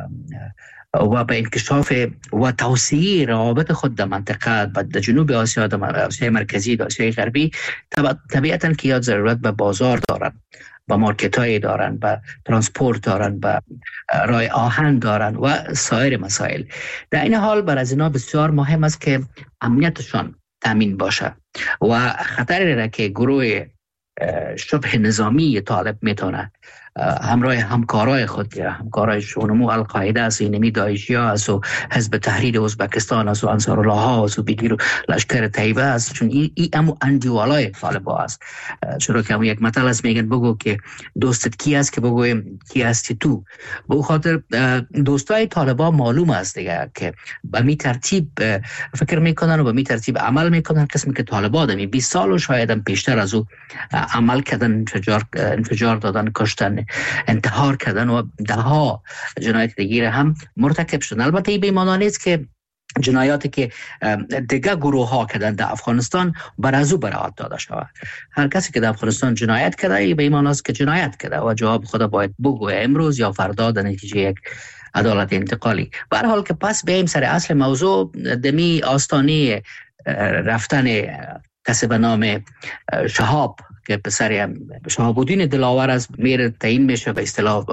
و به انکشاف و توسعه روابط خود در منطقه در جنوب آسیا، در آسیای مرکزی، در آسیای غربی طبیعتاً که یاد ضرورت به بازار دارن، با مارکت های دارن، با ترانسپورت دارن، با راه آهن دارن و سایر مسائل. در این حال بر از اینا بسیار مهم است که امنیتشان تامین باشه و خطری را که گروه شبه نظامی طالب میتونه همراه همکارای خود، همکارای شونمو القاعده است، اینمی داعشی ها است و حزب تحریر ازبکستان است و انصارالله ها است و بگیر و لشکر طیبه است، چون این امو اندیوالای طالب ها است. چرا که یک مثل است، میگن بگو که دوستت کی است که بگویم کی هستی تو. به خاطر دوستای طالب ها معلوم است دیگه که به می ترتیب فکر میکنن و به می ترتیب عمل میکنن. قسمی که طالب ها دمی 20 سال و شاید هم پیشتر از او عمل کردن، انفجار دادن، کشتن، انتحار کردن و ده ها جنایت دیگه هم مرتکب شدن. البته این بیمانه نیست که جنایاتی که دیگه گروه ها کردن در افغانستان بر از او براعت داده شود. هر کسی که در افغانستان جنایت کرده این بیمانه است که جنایت کرده و جواب خود باید بگوه امروز یا فردا در نتیجه یک عدالت انتقالی. به هر حال که پس بیایم سر اصل موضوع، دمی آستانه رفتن کسی به نام شهاب که پسر شهاب‌الدین دلاور از میره تعیین میشه به اصطلاح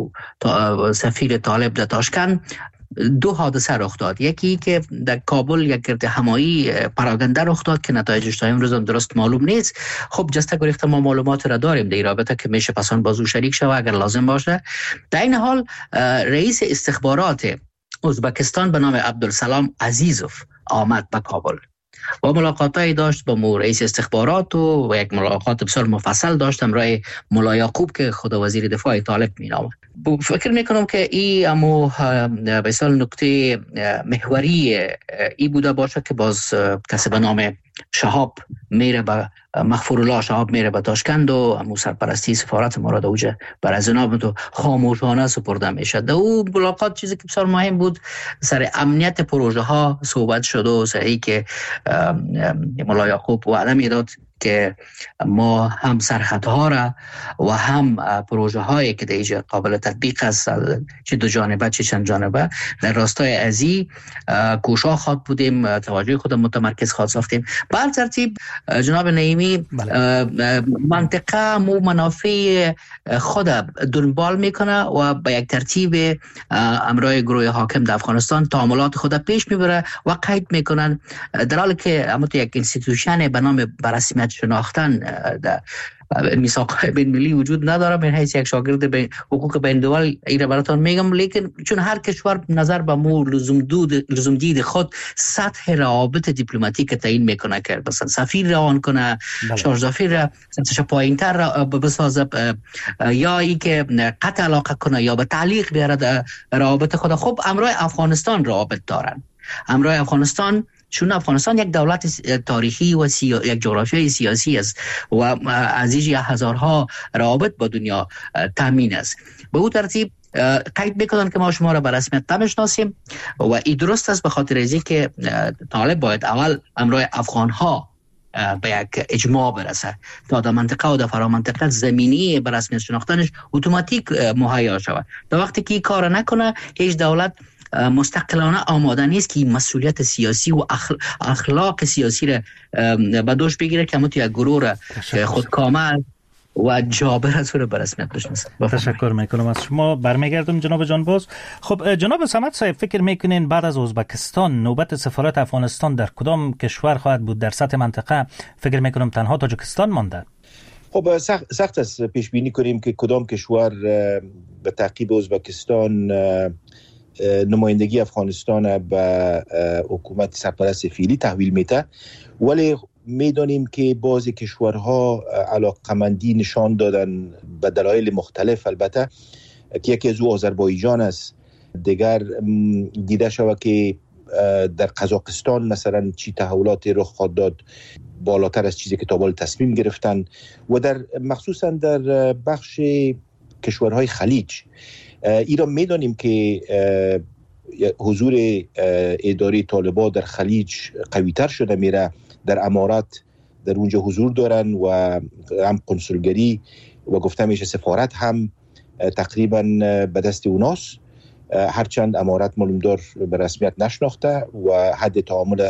سفیر طالب در تاشکند، دو حادثه رخ داد. یکی که در کابل یک گرد همایی پراگنده رخ داد که نتایجش تا امروز هم درست معلوم نیست. خب جسته گریخت ما معلومات را داریم در این رابطه که میشه پسان بازو شریک شود اگر لازم باشه. در این حال رئیس استخبارات ازبکستان به نام عبدالسلام عزیزوف آمد به کابل و ملاقاتی داشت با رئیس استخبارات و یک ملاقات بسیار مفصل داشتم رای ملا یعقوب که خود وزیر دفاع طالب مینامد. فکر میکنم که این امو به اصطلاح نکته محوری ای بوده باشه که باز کسی به نام شهاب میره به مغفورالله شهاب میره به تاشکند و امو سرپرستی سفارت ما را در اوجه بر از جناب تو خاموشانه سپرده میشه. در او ملاقات چیزی که بسیار مهم بود سر امنیت پروژه ها صحبت شد و سر ای که ملا یعقوب وعده میداد که ما هم سرحدها را و هم پروژه هایی که دیگه قابل تطبیق است، چه دو جانبه چه چند جانبه، در راستای ازی کوشا خواد بودیم، توجه خود متمرکز خواد ساختیم. بر ترتیب جناب نعیمی منطقه مو منافع خود دنبال میکنه و به یک ترتیب امرای گروه حاکم در افغانستان تعاملات خود پیش میبره و قید میکنن، در حالی که اما یک انستیتوشن به نام برسمیت شناختن در میثاق بین ملی وجود نداره. من حیث یک شاگرد حقوق بین دول ایره براتون میگم، لیکن چون هر کشور نظر به مو لزوم دید خود سطح روابط دیپلماتیک تعیین میکنه که مثلا سفیر روان کنه، شارژافیر را سطحش پایین‌تر بسازه یا ای که قطع علاقه کنه یا به تعلیق بیاره در روابط خود. خب امرای افغانستان روابط دارن. امرای افغانستان چون افغانستان یک دولت تاریخی و یک جغرافیای سیاسی است و از اینجا هزارها روابط با دنیا تامین است. به اون ترتیب قید میکنن که ما شما را به رسمیت نمیشناسیم و این درست است، به خاطر اینکه که طالب باید اول امرای افغانها به یک اجماع برسه تا در منطقه و در فرامنطقه زمینی به رسمیت شناختنش اتوماتیک مهیا شود. در وقتی که این کار نکنه هیچ دولت مستقلانه آماده نیست که مسئولیت سیاسی و اخلاق سیاسی را به دوش بگیره که همون یک گروه را خودکامه و جابر از رو به رسمیت بشناسه. تشکر میکنم از شما. برمیگردم جناب جانباز. خب جناب صمد صاحب، فکر میکنین بعد از ازبکستان نوبت سفارت افغانستان در کدام کشور خواهد بود در سطح منطقه؟ فکر میکنم تنها تاجیکستان مانده. خب سخت است پیش بینی کنیم که کدام کشور به تعقیب ازبکستان نمایندگی افغانستان به حکومت سرپرست فعلی تحویل میده، ولی میدانیم که بعضی کشورها علاقمندی نشان دادن به دلایل مختلف، البته که یکی از او آذربایجان است. دیگر دیده شود که در قزاقستان مثلا چی تحولاتی رخ خواهد داد بالاتر از چیزی که تا حال تصمیم گرفتن، و در مخصوصا در بخش کشورهای خلیج ایران میدانیم که حضور اداره طالبان در خلیج قویتر شده میره. در امارات در اونجا حضور دارن و هم کنسولگری و گفته میشه سفارت هم تقریبا به دست اوناست، هرچند امارات معلومدار به رسمیت نشناخته و حد تعامل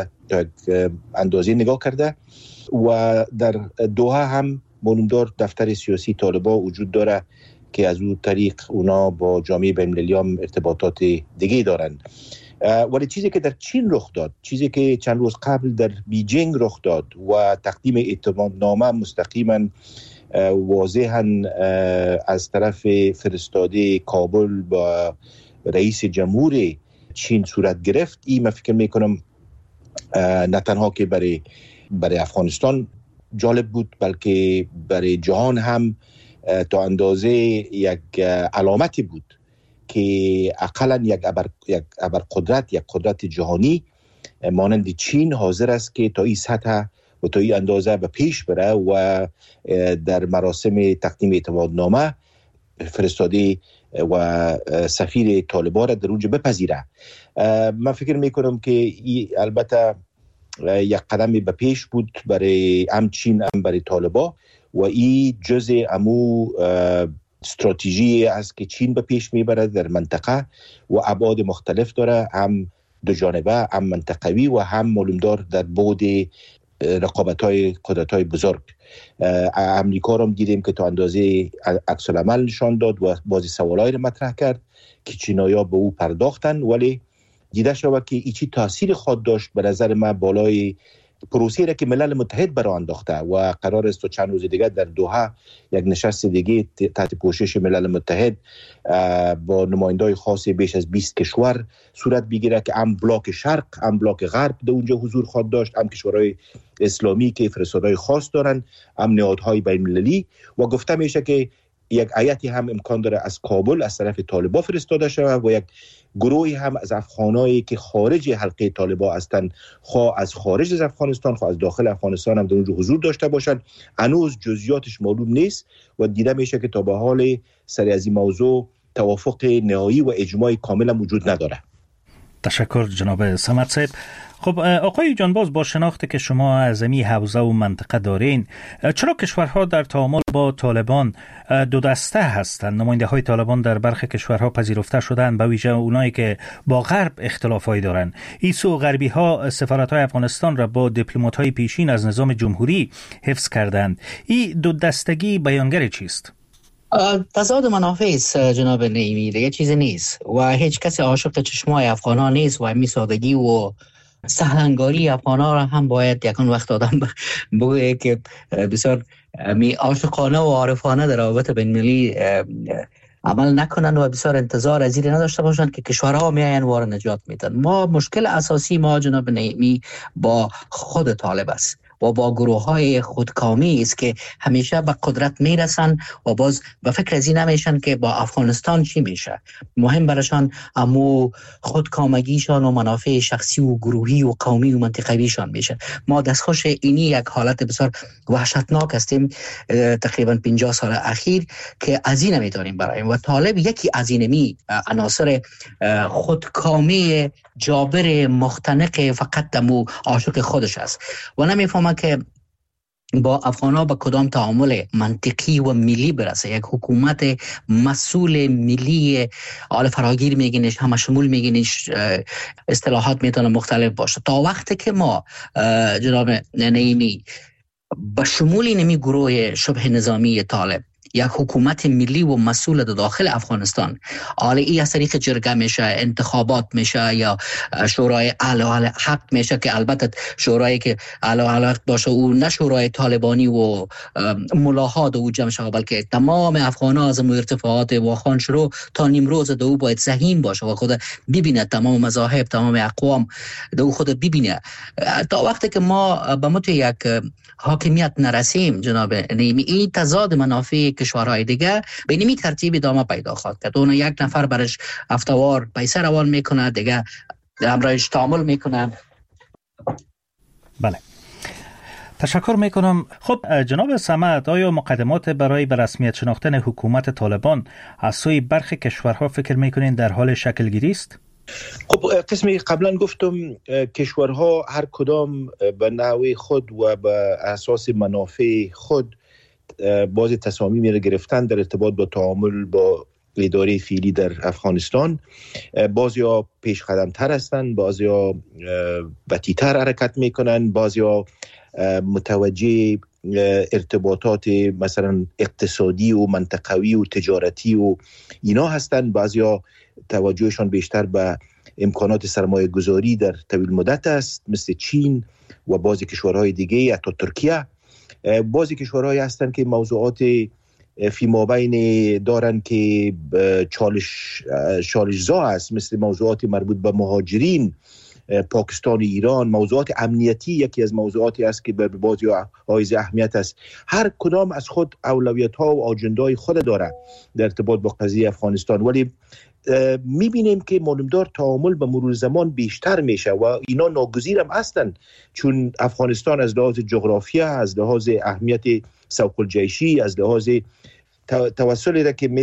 اندازه نگاه کرده. و در دوحه هم معلومدار دفتر سیاسی طالبان وجود داره که از اون طریق اونا با جامعه بین‌المللی هم ارتباطات دیگه دارن. ولی چیزی که در چین رخ داد، چیزی که چند روز قبل در بیجینگ رخ داد و تقدیم اعتمادنامه مستقیما واضحاً از طرف فرستاده کابل با رئیس جمهور چین صورت گرفت، این من فکر میکنم نه تنها که برای افغانستان جالب بود بلکه برای جهان هم تا اندازه یک علامتی بود که اقلا یک ابرقدرت، یک قدرت جهانی مانند چین حاضر است که تا این سطح و تا این اندازه به پیش بره و در مراسم تقدیم اعتمادنامه فرستاده و سفیر طالبان را در اونجا بپذیره. من فکر میکنم که البته یک قدم به پیش بود برای هم چین هم برای طالبان و این جزء امو استراتژی است که چین به پیش میبرد در منطقه و ابعاد مختلف داره، هم دو جانبه، هم منطقوی و هم معلومدار در بعد رقابت‌های قدرت‌های بزرگ. امریکا رو دیدیم که تا اندازه عکس العمل نشان داد و بعضی سوالایی رو مطرح کرد که چینایی‌ها به او پرداختن، ولی دیده شود که ایچی تاثیر خود داشت به نظر من بالای پروسه‌ای را که ملل متحد برای انداخته و قرار است تا چند روز دیگه در دوحه یک نشست دیگه تحت پوشش ملل متحد با نمایندای خاص بیش از 20 کشور صورت بگیره که هم بلاک شرق هم بلاک غرب در اونجا حضور خواهد داشت، هم کشورهای اسلامی که فرستادهای خاص دارن، هم نهادهای بین‌المللی، و گفته میشه که یک هیئتی هم امکان داره از کابل از طرف طالبان فرستاده شود و یک گروهی هم از افغانایی که خارج حلقه طالبان هستند، خواه از خارج از افغانستان خواه از داخل افغانستان هم در اونجا حضور داشته باشند. هنوز جزئیاتش معلوم نیست و دیده میشه که تا به حال سر از این موضوع توافق نهایی و اجماع کامل هم وجود نداره. تشکر جناب صمد صاحب. خب آقای جانباز، با شناخته که شما از این حوزه و منطقه دارین، چرا کشورها در تعامل با طالبان دو دسته هستند؟ نماینده های طالبان در برخی کشورها پذیرفته شدند، به ویژه اونایی که با غرب اختلافایی دارند. ایسو غربی ها سفارت های افغانستان را با دیپلمات های پیشین از نظام جمهوری حفظ کردند. این دو دستگی بیانگر چیست؟ تضاد منافع است جناب نعیمی، دیگه چیزی نیست و هیچ کسی عاشق چشمای افغان ها نیست و همین سادگی و سهلنگاری افغان ها را هم باید یکان وقت آدم بگوید که بسیار عاشقانه و عارفانه در روابط بین‌المللی عمل نکنند و بسیار انتظار از این نداشته باشند که کشورها میاین و را نجات میدن. ما مشکل اساسی ما جناب نعیمی با خود طالب است و با گروه های خودکامی است که همیشه به قدرت میرسن و باز به فکر از این نمیشن که با افغانستان چی میشه. مهم برشان امو خودکامگیشان و منافع شخصی و گروهی و قومی و منطقویشان میشه. ما دستخوش اینی یک حالت بسیار وحشتناک هستیم تقریبا 50 سال اخیر که از این نمیتونیم برایم و طالب یکی از اینمی عناصر خودکامی جابر مختنق فقط دمو عاشق خودش است و نمیفهمه که با افغان‌ها با کدام تعامل منطقی و ملی برسه. یک حکومت مسئول ملی آل فراگیر میگینش، همه شمول میگینش، اصطلاحات میتونه مختلف باشه. تا وقتی که ما جناب نعیمی با شمول نمی گروه شبه نظامی طالب یک حکومت ملی و مسئول در داخل افغانستان، حالا این از طریق جرگه میشه، انتخابات میشه یا شورای اعلی حق میشه که البته شورایی که اعلی حق باشه او نه شورای طالبانی و ملاحات او جمع شود، بلکه تمام افغان‌ها از ارتفاعات واخان شروع تا نیمروز دو باید ذهین باشه و خود ببینه، تمام مذاهب، تمام اقوام دو خود ببینه. تا وقتی که ما به مت یک حاکمیت نرسیم جناب نیمی، این تضاد منافع کشورهای دیگه به نمی ترتیب ادامه پیدا خواهد کرد. اون یک نفر برش افتوار پیسه روان میکنه، دیگه همراهش تعامل میکنه. بله، تشکر میکنم. خب جناب صمد، آیا مقدمات برای به رسمیت شناختن حکومت طالبان از سوی برخی کشورها فکر میکنین در حال شکل گیری است؟ خب قسمی قبلا گفتم کشورها هر کدام به نوع خود و به اساس منافع خود باز تصامیمی را گرفتن در ارتباط با تعامل با اداره فعلی در افغانستان. بعضیا پیش قدم تر هستند، بعضیا بطی‌تر حرکت میکنن، بعضیا متوجه ارتباطات مثلا اقتصادی و منطقوی و تجارتی و اینا هستند، بعضیا توجهشان بیشتر به امکانات سرمایه گذاری در طویل مدت است مثل چین و بعضی کشورهای دیگه، حتی ترکیه. بعضی کشورهایی هستند که موضوعات فی مابین دارن که چالش زا است، مثل موضوعات مربوط به مهاجرین، پاکستان، ایران. موضوعات امنیتی یکی از موضوعاتی است که به بعضی حائز اهمیت است. هر کدام از خود اولویت ها و آجندای خود داره در ارتباط با قضیه افغانستان، ولی میبینیم که معلومدار تعامل به مرور زمان بیشتر میشه و اینا ناگزیر هم هستند، چون افغانستان از لحاظ جغرافیا، از لحاظ اهمیت سوق الجیشی، از لحاظ توسلی را که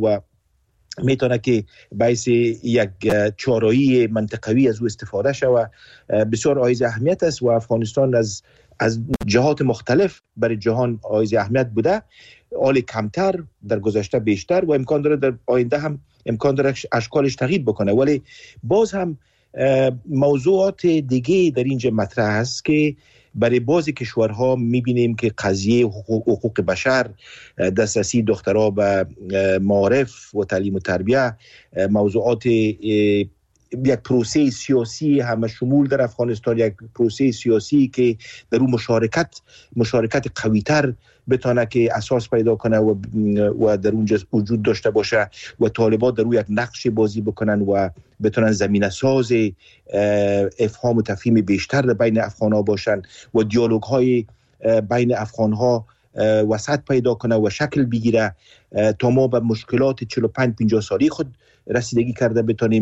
میتونه که باعث یک چارایی منطقوی از او استفاده شود بسیار حائز اهمیت است و افغانستان از جهات مختلف برای جهان حائز اهمیت بوده، حال کمتر، در گذشته بیشتر و امکان داره در آینده هم امکان داره اشکالش تغییر بکنه. ولی باز هم موضوعات دیگه در اینجا مطرح است که برای بعضی کشورها میبینیم که قضیه حقوق بشر، دسترسی دخترها به معارف و تعلیم و تربیه، موضوعات یک پروسه سیاسی همه شمول در افغانستان، یک پروسه سیاسی که در اون مشارکت قویتر بتونه که اساس پیدا کنه و در اونجا وجود داشته باشه و طالبان در اون یک نقش بازی بکنن و بتونن زمینه ساز افهام و تفهیم بیشتر در بین افغان‌ها باشن و دیالوگ های بین افغان‌ها وسعت پیدا کنه و شکل بگیره تا ما به مشکلات 45-50 سالی خود رسیدگی کرده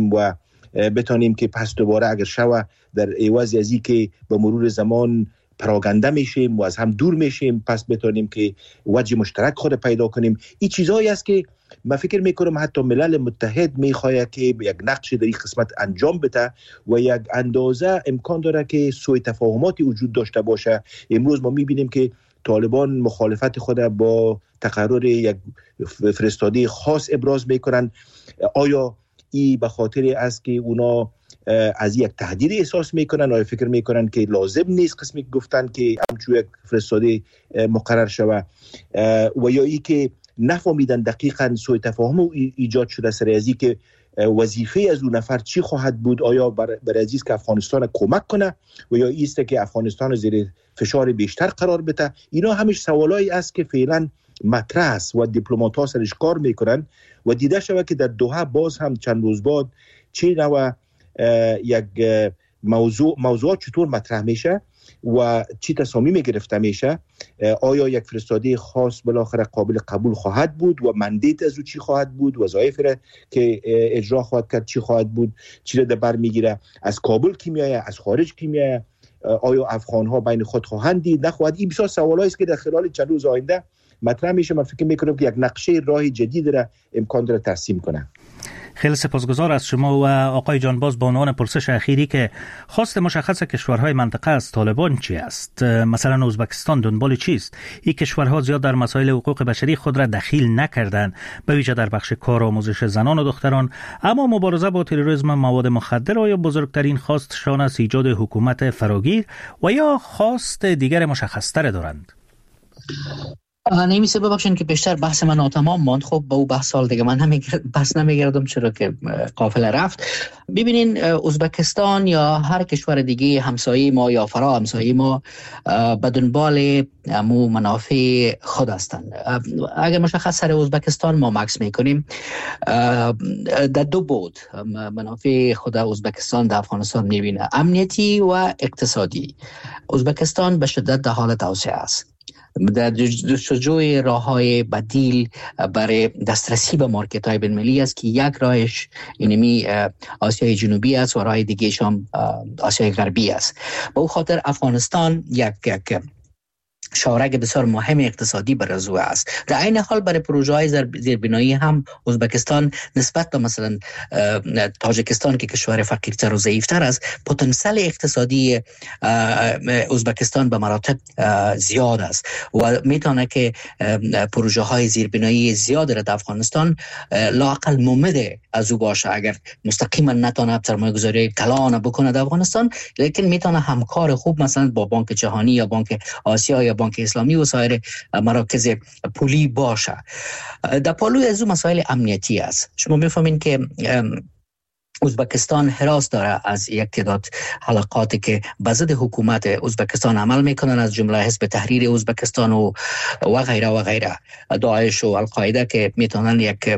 بتونیم که پس دوباره اگر شوه در عوض از این که به مرور زمان پراگنده میشیم و از هم دور میشیم، پس بتونیم که وجه مشترک خود پیدا کنیم. این چیزایی است که من فکر میکنم حتی ملل متحد میخواد که یک نقش در این قسمت انجام بده و یک اندازه امکان داره که سوء تفاهماتی وجود داشته باشه. امروز ما میبینیم که طالبان مخالفت خود با تقرر یک فرستاده خاص ابراز میکنن. آیا این به خاطر است که اونا از یک تهدید احساس میکنن؟ آیا فکر میکنن که لازم نیست قسمی گفتن که همچون یک فرستاده مقرر شود و یا ای که نفهمیدن دقیقاً سوء تفاهم ایجاد شده سر ازی که وظیفه از اون نفر چی خواهد بود؟ آیا برای عزیز که افغانستان کمک کنه و یا ایست که افغانستان زیر فشار بیشتر قرار بده؟ اینا همش سوالایی است که فعلا مطرح است و دیپلمات‌ها سرش کار میکنن و دیده شده که در دوحه باز هم چند روز بعد چه نوع یک موضوع چطور مطرح میشه و چی تصامیم گرفته میشه. آیا یک فرستاده خاص بالاخره قابل قبول خواهد بود و مندیت از او چی خواهد بود، وظایف را که اجرا خواهد کرد چی خواهد بود، چی را در بر میگیره، از کابل کی میایه، از خارج کی میایه، آیا افغان‌ها بین خود خواهند دید نخواهد؟ این بسیار سوالایی است که در خلال چند روز آینده مطرح میشه. من فکر میکنم که یک نقشه راه جدید را امکان داره ترسیم کنه. خیلی سپاسگزار از شما و آقای جانباز با عنوان پرسش اخیری که خواست مشخص کشورهای منطقه از طالبان چی است؟ مثلا ازبکستان دنبال چیست؟ این کشورها زیاد در مسائل حقوق بشری خود را دخیل نکردند، به ویژه در بخش کار و آموزش زنان و دختران، اما مبارزه با تروریسم، مواد مخدر آیا بزرگترین خواستشان است ایجاد حکومت فراگیر و یا خواست دیگر مشخص‌تر دارند؟ نمیشه ببخشید که بیشتر بحث من ناتمام ماند. خب با او بحث سال دیگه من بحث نمیگردم چرا که قافله رفت. ببینین ازبکستان یا هر کشور دیگه همسایه ما یا فرا همسایه ما به دنبال منافع خود هستند. اگر مشخص سر ازبکستان ما مکس میکنیم در دو بود منافع خود ازبکستان در افغانستان میبینه، امنیتی و اقتصادی. ازبکستان به شدت در حال توسعه است، در جستجوی راه‌های بدیل برای دسترسی به مارکت‌های بین‌المللی است که یک راهش اینمی آسیای جنوبی است و راه دیگه‌اش هم آسیای غربی است. به او خاطر افغانستان یک شارک بسیار مهم اقتصادی برای است. در این حال برای پروژه‌های زیربنایی هم ازبکستان نسبت به مثلا تاجیکستان که کشور فقیرتر و ضعیفتر است، پتانسیل اقتصادی ازبکستان به مراتب زیاد است و میتونه که پروژه‌های زیربنایی زیاد در افغانستان لااقل ممد از او باشه. اگر مستقیما نتونه سرمایه‌گذاری کلان بکنه در افغانستان، لیکن میتونه همکار خوب مثلا با بانک جهانی یا بانک آسیا یا بانک اسلامی و سایر مراکز پولی باشه. در پالوی از اون مسائل امنیتی است. شما میفهمین که ازبکستان حراس داره از یک تعداد حلقاتی که به ضد حکومت ازبکستان عمل میکنن، از جمله حزب تحریر ازبکستان و غیره و غیره، داعش و القاعده که میتونن یک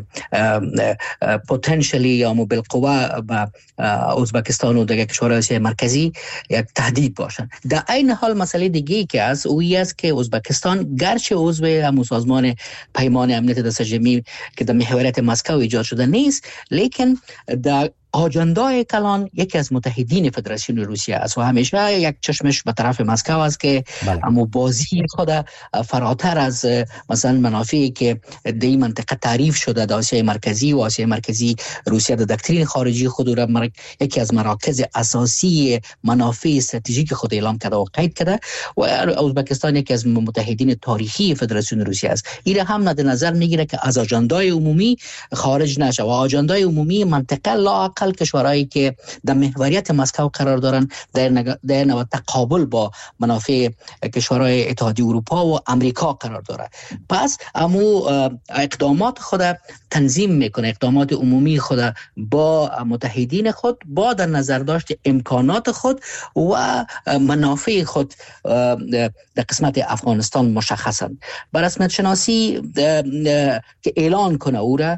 پتانسیلی یا بالقوه به ازبکستان و دیگر کشورهای آسیای مرکزی یک تهدید باشن. در این حال مسئله دیگه‌ای که است اویی است که ازبکستان گرچه عضو همون سازمان پیمان امنیت دست جمعی که در محوریت مسکو ایجاد شده نیست، لیکن در آجندای کلان یکی از متحدین فدراسیون روسیه است و همیشه یک چشمش به طرف مسکو است که اما بازی خود فراتر از مثلا منافعی که در این منطقه تعریف شده در آسیای مرکزی و آسیای مرکزی روسیه در دکترین خارجی خود را یکی از مراکز اساسی منافع استراتژیک خود اعلام کرده و قید کرده و ازبکستان یکی از متحدین تاریخی فدراسیون روسیه است. این هم مد نظر میگیره که از آجندای عمومی خارج نشه و آجندای عمومی منطقه لااقل کشورهایی که در محوریت مسکو قرار دارن در نوع تقابل با منافع کشورهای اتحادیه اروپا و امریکا قرار داره. پس امو اقدامات خود تنظیم میکنه، اقدامات عمومی خود با متحدین خود با در نظر داشت امکانات خود و منافع خود در قسمت افغانستان مشخصن. بر رسمیت شناسی که اعلان کنه او را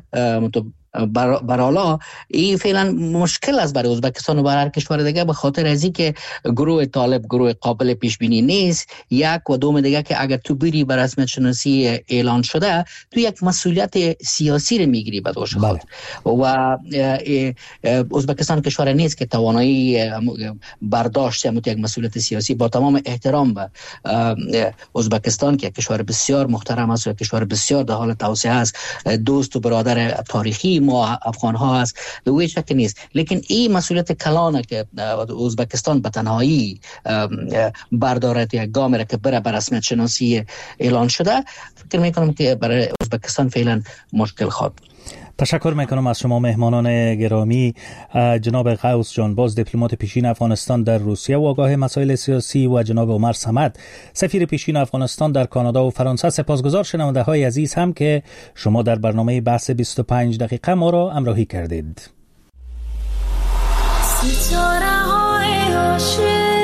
برالا این فعلا مشکل است برای ازبکستان و برای هر کشور دیگه، به خاطر از اینکه گروه طالب گروه قابل پیش بینی نیست. یک و دوم دیگه که اگر تو بری بر رسمیت شناسی اعلان شده تو یک مسئولیت سیاسی رو میگیری به دوش خود و ازبکستان کشور نیست که توانایی برداشت یک مسئولیت سیاسی. با تمام احترام به ازبکستان که کشور بسیار محترم است و کشور بسیار در حال توسعه است، دوست و برادر تاریخی ما افغان ها است، به هیچ شک نیست، لیکن این مسئولیت کلانه که ازبکستان به تنهایی بردارد یک گام را که بره بر رسمیت شناسی اعلان شده. فکر میکنم که برای ازبکستان فعلا مشکل خواهد. تشکر میکنم از شما مهمانان گرامی، جناب غوث جانباز دیپلمات پیشین افغانستان در روسیه و آگاه مسائل سیاسی و جناب عمر صمد سفیر پیشین افغانستان در کانادا و فرانسه. سپاسگزار شنونده های عزیز هم که شما در برنامه بحث 25 دقیقه ما را همراهی کردید. ستاره های